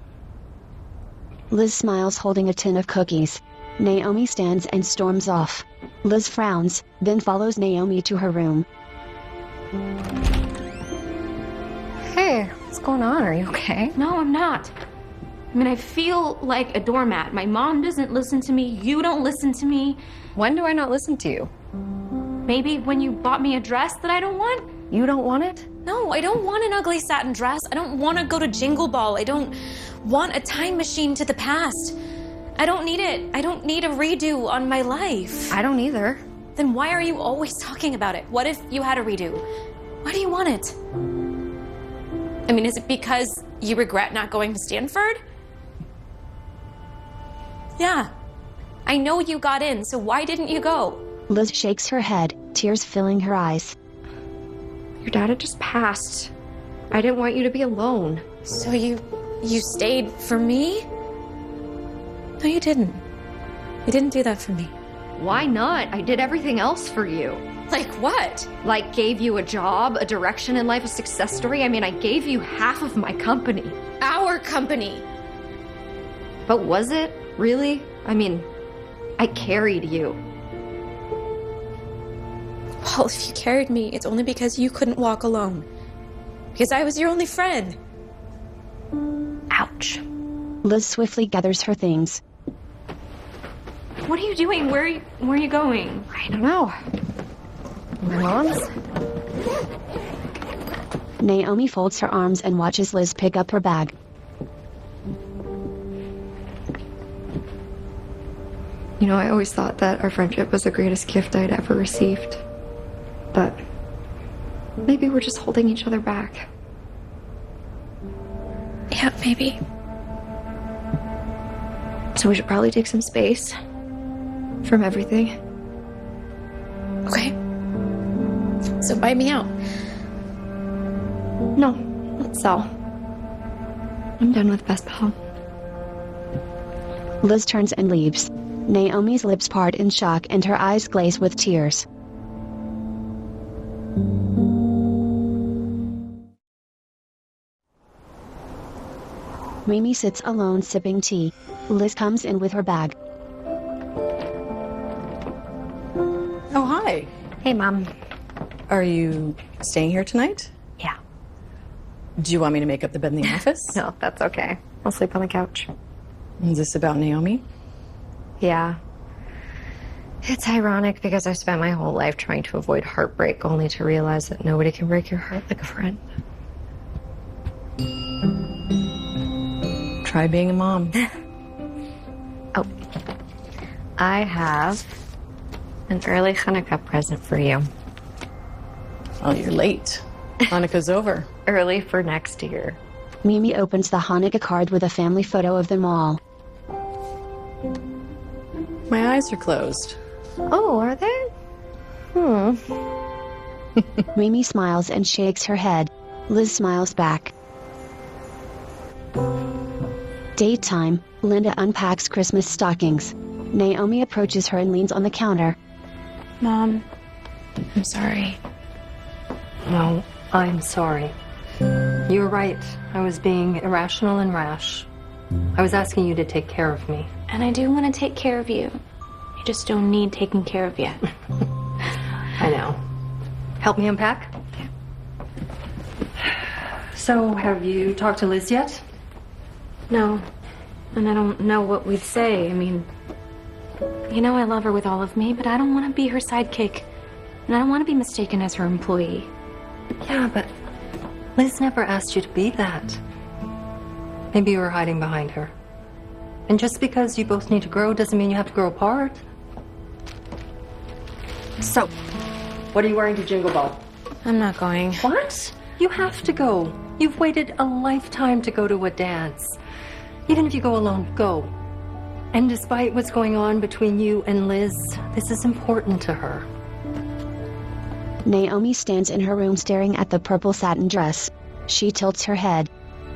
[SPEAKER 1] Liz smiles holding a tin of cookies. Naomi stands and storms off. Liz frowns, then follows Naomi to her room.
[SPEAKER 3] Hey, what's going on? Are you okay?
[SPEAKER 2] No, I'm not. I mean, I feel like a doormat. My mom doesn't listen to me. You don't listen to me.
[SPEAKER 3] When do I not listen to you?
[SPEAKER 2] Maybe when you bought me a dress that I don't want?
[SPEAKER 3] You don't want it?
[SPEAKER 17] No, I don't want an ugly satin dress. I don't want to go to Jingle Ball. I don't want a time machine to the past. I don't need it. I don't need a redo on my life.
[SPEAKER 3] I don't either.
[SPEAKER 17] Then why are you always talking about it? What if you had a redo? Why do you want it? I mean, is it because you regret not going to Stanford? Yeah. I know you got in, so why didn't you go?
[SPEAKER 1] Liz shakes her head, tears filling her eyes.
[SPEAKER 9] Your dad had just passed. I didn't want you to be alone.
[SPEAKER 17] So you stayed for me? No, you didn't. You didn't do that for me.
[SPEAKER 9] Why not? I did everything else for you.
[SPEAKER 17] Like what?
[SPEAKER 9] Like gave you a job, a direction in life, a success story. I mean, I gave you half of my company.
[SPEAKER 17] Our company.
[SPEAKER 9] But was it? Really? I mean, I carried you.
[SPEAKER 17] Well, if you carried me, it's only because you couldn't walk alone. Because I was your only friend.
[SPEAKER 9] Ouch.
[SPEAKER 1] Liz swiftly gathers her things.
[SPEAKER 2] What are you doing? Where are you going?
[SPEAKER 9] I don't know. My mom's?
[SPEAKER 1] Naomi folds her arms and watches Liz pick up her bag.
[SPEAKER 9] You know, I always thought that our friendship was the greatest gift I'd ever received. But maybe we're just holding each other back.
[SPEAKER 17] Yeah, maybe.
[SPEAKER 9] So we should probably take some space from everything.
[SPEAKER 17] Okay. So buy me out.
[SPEAKER 9] No, let's sell. I'm done with Best Pal.
[SPEAKER 1] Liz turns and leaves. Naomi's lips part in shock and her eyes glaze with tears. Mimi sits alone sipping tea. Liz comes in with her bag.
[SPEAKER 16] Oh, hi.
[SPEAKER 9] Hey, Mom.
[SPEAKER 16] Are you staying here tonight?
[SPEAKER 9] Yeah.
[SPEAKER 16] Do you want me to make up the bed in the office?
[SPEAKER 9] No, that's okay. I'll sleep on the couch.
[SPEAKER 16] Is this about Naomi?
[SPEAKER 9] Yeah. It's ironic because I spent my whole life trying to avoid heartbreak, only to realize that nobody can break your heart like a friend.
[SPEAKER 16] Try being a mom.
[SPEAKER 9] Oh. I have an early Hanukkah present for you.
[SPEAKER 16] Oh, you're late. Hanukkah's over.
[SPEAKER 9] Early for next year.
[SPEAKER 1] Mimi opens the Hanukkah card with a family photo of them all.
[SPEAKER 16] My eyes are closed.
[SPEAKER 9] Oh, are they?
[SPEAKER 1] Mimi smiles and shakes her head. Liz smiles back. Daytime, Linda unpacks Christmas stockings. Naomi approaches her and leans on the counter.
[SPEAKER 2] Mom, I'm sorry.
[SPEAKER 7] No, I'm sorry. You were right. I was being irrational and rash. I was asking you to take care of me.
[SPEAKER 2] And I do want to take care of you. You just don't need taking care of yet.
[SPEAKER 7] I know. Help me unpack? So, have you talked to Liz yet?
[SPEAKER 2] No. And I don't know what we'd say. I mean, you know I love her with all of me, but I don't want to be her sidekick. And I don't want to be mistaken as her employee.
[SPEAKER 7] Yeah, but Liz never asked you to be that. Maybe you were hiding behind her. And just because you both need to grow doesn't mean you have to grow apart. So, what are you wearing to Jingle Ball?
[SPEAKER 17] I'm not going.
[SPEAKER 7] What? You have to go. You've waited a lifetime to go to a dance. Even if you go alone, go. And despite what's going on between you and Liz, this is important to her.
[SPEAKER 1] Naomi stands in her room staring at the purple satin dress. She tilts her head.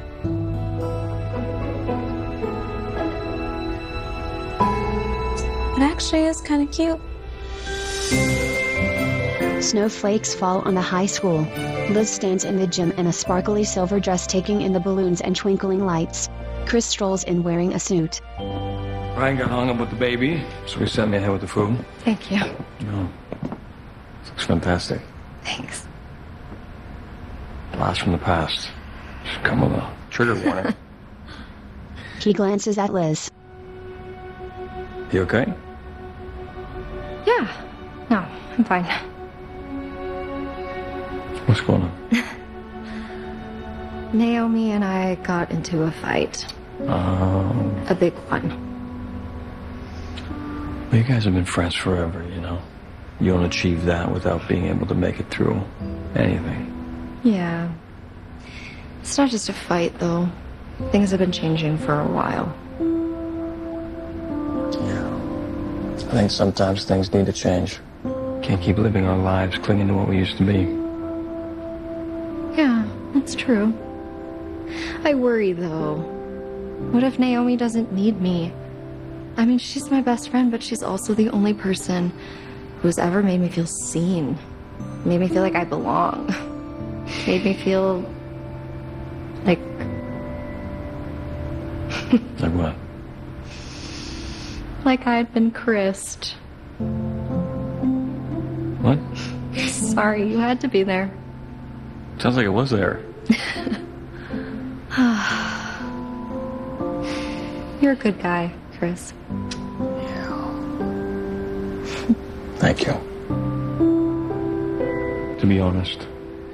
[SPEAKER 17] It actually is kind of cute.
[SPEAKER 1] Snowflakes fall on the high school. Liz stands in the gym in a sparkly silver dress taking in the balloons and twinkling lights. Chris strolls in wearing a suit.
[SPEAKER 6] Ryan got hung up with the baby, so he sent me ahead with the food.
[SPEAKER 9] Thank you.
[SPEAKER 6] No. This looks fantastic.
[SPEAKER 9] Thanks.
[SPEAKER 6] Blast from the past. Should come with a trigger warning.
[SPEAKER 1] He glances at Liz.
[SPEAKER 6] You okay?
[SPEAKER 9] Yeah. No, I'm fine.
[SPEAKER 6] What's going on?
[SPEAKER 9] Naomi and I got into a fight. A big one.
[SPEAKER 6] Well, you guys have been friends forever, you know? You don't achieve that without being able to make it through anything.
[SPEAKER 9] Yeah. It's not just a fight, though. Things have been changing for a while.
[SPEAKER 6] I think sometimes things need to change. Can't keep living our lives clinging to what we used to be.
[SPEAKER 9] Yeah, that's true. I worry, though. What if Naomi doesn't need me? I mean, she's my best friend, but she's also the only person who's ever made me feel seen. Made me feel like I belong. Made me feel like...
[SPEAKER 6] Like what?
[SPEAKER 9] like I'd been Christ.
[SPEAKER 6] What?
[SPEAKER 9] Sorry, you had to be there.
[SPEAKER 6] Sounds like it was there.
[SPEAKER 9] You're a good guy, Chris.
[SPEAKER 6] Thank you. To be honest,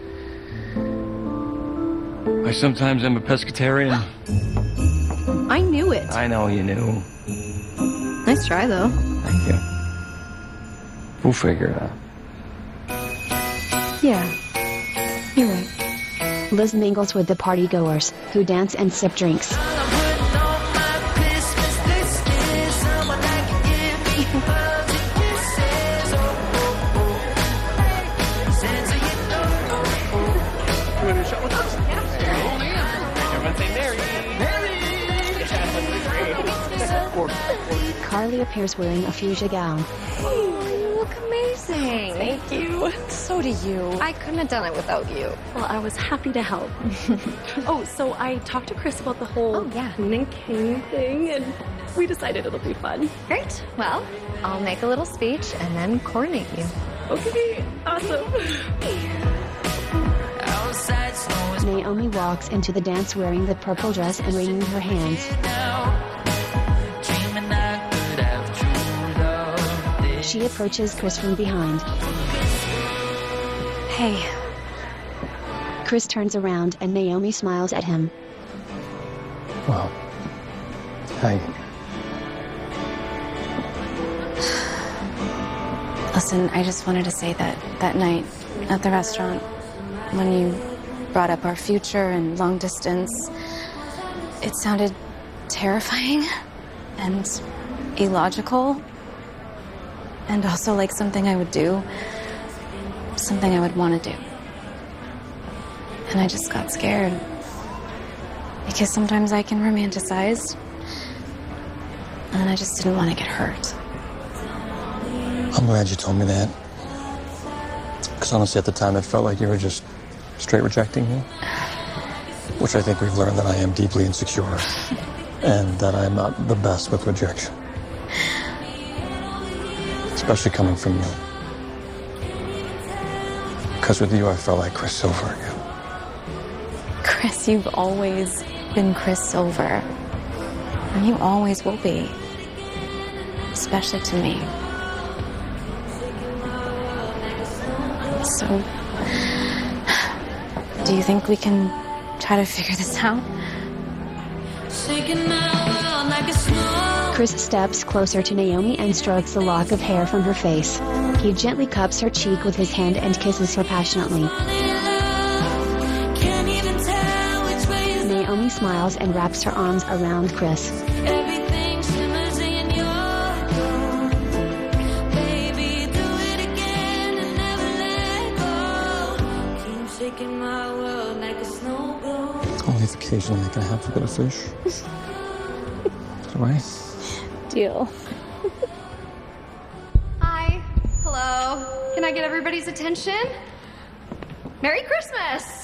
[SPEAKER 6] I sometimes am a pescatarian.
[SPEAKER 9] I knew it.
[SPEAKER 6] I know you knew.
[SPEAKER 9] Nice try, though.
[SPEAKER 6] Thank you. We'll figure it out.
[SPEAKER 9] Yeah, you're right.
[SPEAKER 1] Liz mingles with the partygoers, who dance and sip drinks. Carly appears wearing a fuchsia gown.
[SPEAKER 3] You look amazing.
[SPEAKER 14] Thank you. So do you.
[SPEAKER 3] I couldn't have done it without you.
[SPEAKER 14] Well, I was happy to help. Oh, so I talked to Chris about the whole Queen and King thing, and we decided it'll be fun.
[SPEAKER 3] Great. Well, I'll make a little speech and then coordinate you.
[SPEAKER 14] Okay, awesome.
[SPEAKER 1] Naomi walks into the dance wearing the purple dress and wringing her hands. She approaches Chris from behind.
[SPEAKER 17] Hey.
[SPEAKER 1] Chris turns around and Naomi smiles at him.
[SPEAKER 6] Well, hey.
[SPEAKER 17] Listen, I just wanted to say that night at the restaurant, when you brought up our future and long distance, it sounded terrifying and illogical. And also like something I would do, something I would want to do. And I just got scared. Because sometimes I can romanticize, and I just didn't want to get hurt.
[SPEAKER 6] I'm glad you told me that. Because honestly, at the time, it felt like you were just straight rejecting me. Which I think we've learned that I am deeply insecure. And that I am not the best with rejection. Especially coming from you. Because with you, I felt like Chris Silver again.
[SPEAKER 17] Chris, you've always been Chris Silver. And you always will be. Especially to me. So, do you think we can try to figure this out?
[SPEAKER 1] Chris steps closer to Naomi and strokes the lock of hair from her face. He gently cups her cheek with his hand and kisses her passionately. Naomi smiles and wraps her arms around Chris.
[SPEAKER 6] Only if occasionally I can have a bit of fish. Is that right?
[SPEAKER 3] Deal. Hi. Hello. Can I get everybody's attention? Merry Christmas!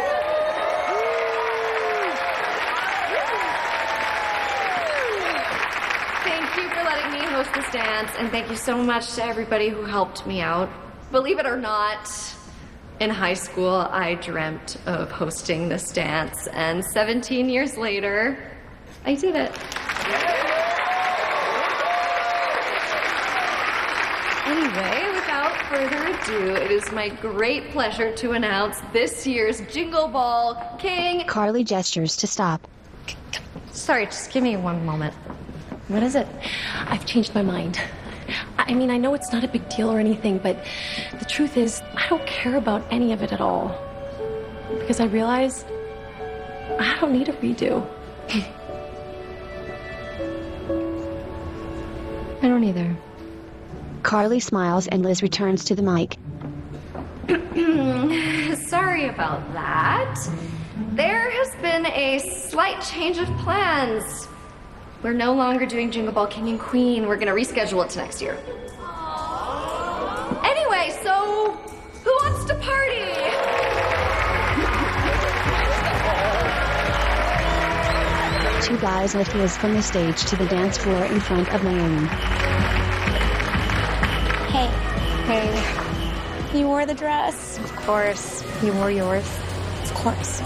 [SPEAKER 3] Thank you for letting me host this dance, and thank you so much to everybody who helped me out. Believe it or not, in high school, I dreamt of hosting this dance, and 17 years later, I did it. Anyway, without further ado, it is my great pleasure to announce this year's Jingle Ball King.
[SPEAKER 1] Carly gestures to stop.
[SPEAKER 3] Sorry, just give me one moment. What is it?
[SPEAKER 14] I've changed my mind. I mean, I know it's not a big deal or anything, but the truth is, I don't care about any of it at all. Because I realize I don't need a redo.
[SPEAKER 1] I don't either. Carly smiles and Liz returns to the mic.
[SPEAKER 3] Sorry about that. There has been a slight change of plans. We're no longer doing Jingle Ball King and Queen. We're gonna reschedule it to next year. Anyway, so who wants to party?
[SPEAKER 1] Two guys lift Liz from the stage to the dance floor in front of Naomi.
[SPEAKER 13] Hey. Hey. You wore the dress? Of course. You wore yours? Of course.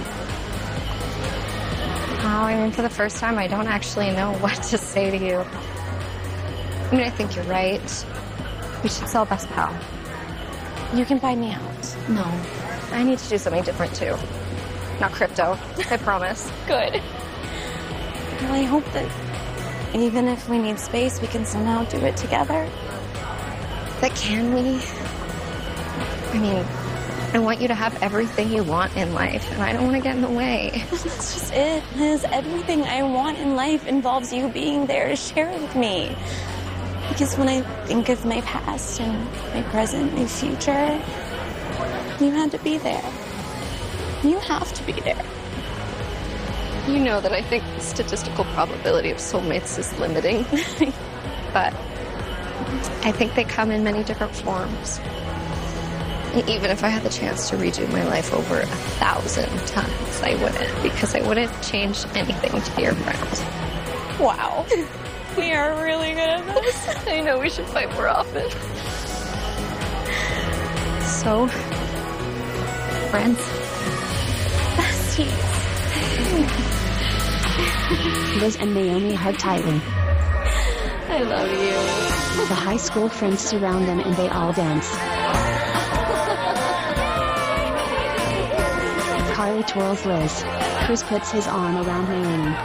[SPEAKER 13] Oh, I mean, for the first time, I don't actually know what to say to you. I mean, I think you're right. We should sell Best Pal. You can buy me out. No. I need to do something different, too. Not crypto. I promise. Good. Well, I hope that even if we need space, we can somehow do it together. But can we? I mean, I want you to have everything you want in life, and I don't want to get in the way. That's just it, Liz. Everything I want in life involves you being there to share it with me. Because when I think of my past and my present, my future, you had to be there. You have to be there. You know that I think the statistical probability of soulmates is limiting. But I think they come in many different forms. Even if I had the chance to redo my life over 1,000 times, I wouldn't, because I wouldn't change anything to be your friend. Wow. We are really good at this. I know we should fight more often. So, friends. Besties.
[SPEAKER 1] Liz and Naomi hug tightly.
[SPEAKER 3] I love you.
[SPEAKER 1] The high school friends surround them and they all dance. Carly twirls Liz. Chris puts his arm around Naomi.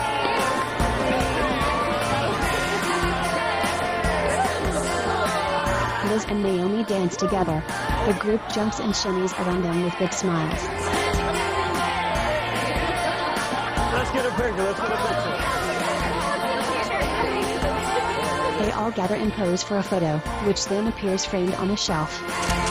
[SPEAKER 1] Liz and Naomi dance together. The group jumps and shimmies around them with big smiles.
[SPEAKER 6] Let's get a picture. Let's get a picture.
[SPEAKER 1] They all gather and pose for a photo, which then appears framed on a shelf.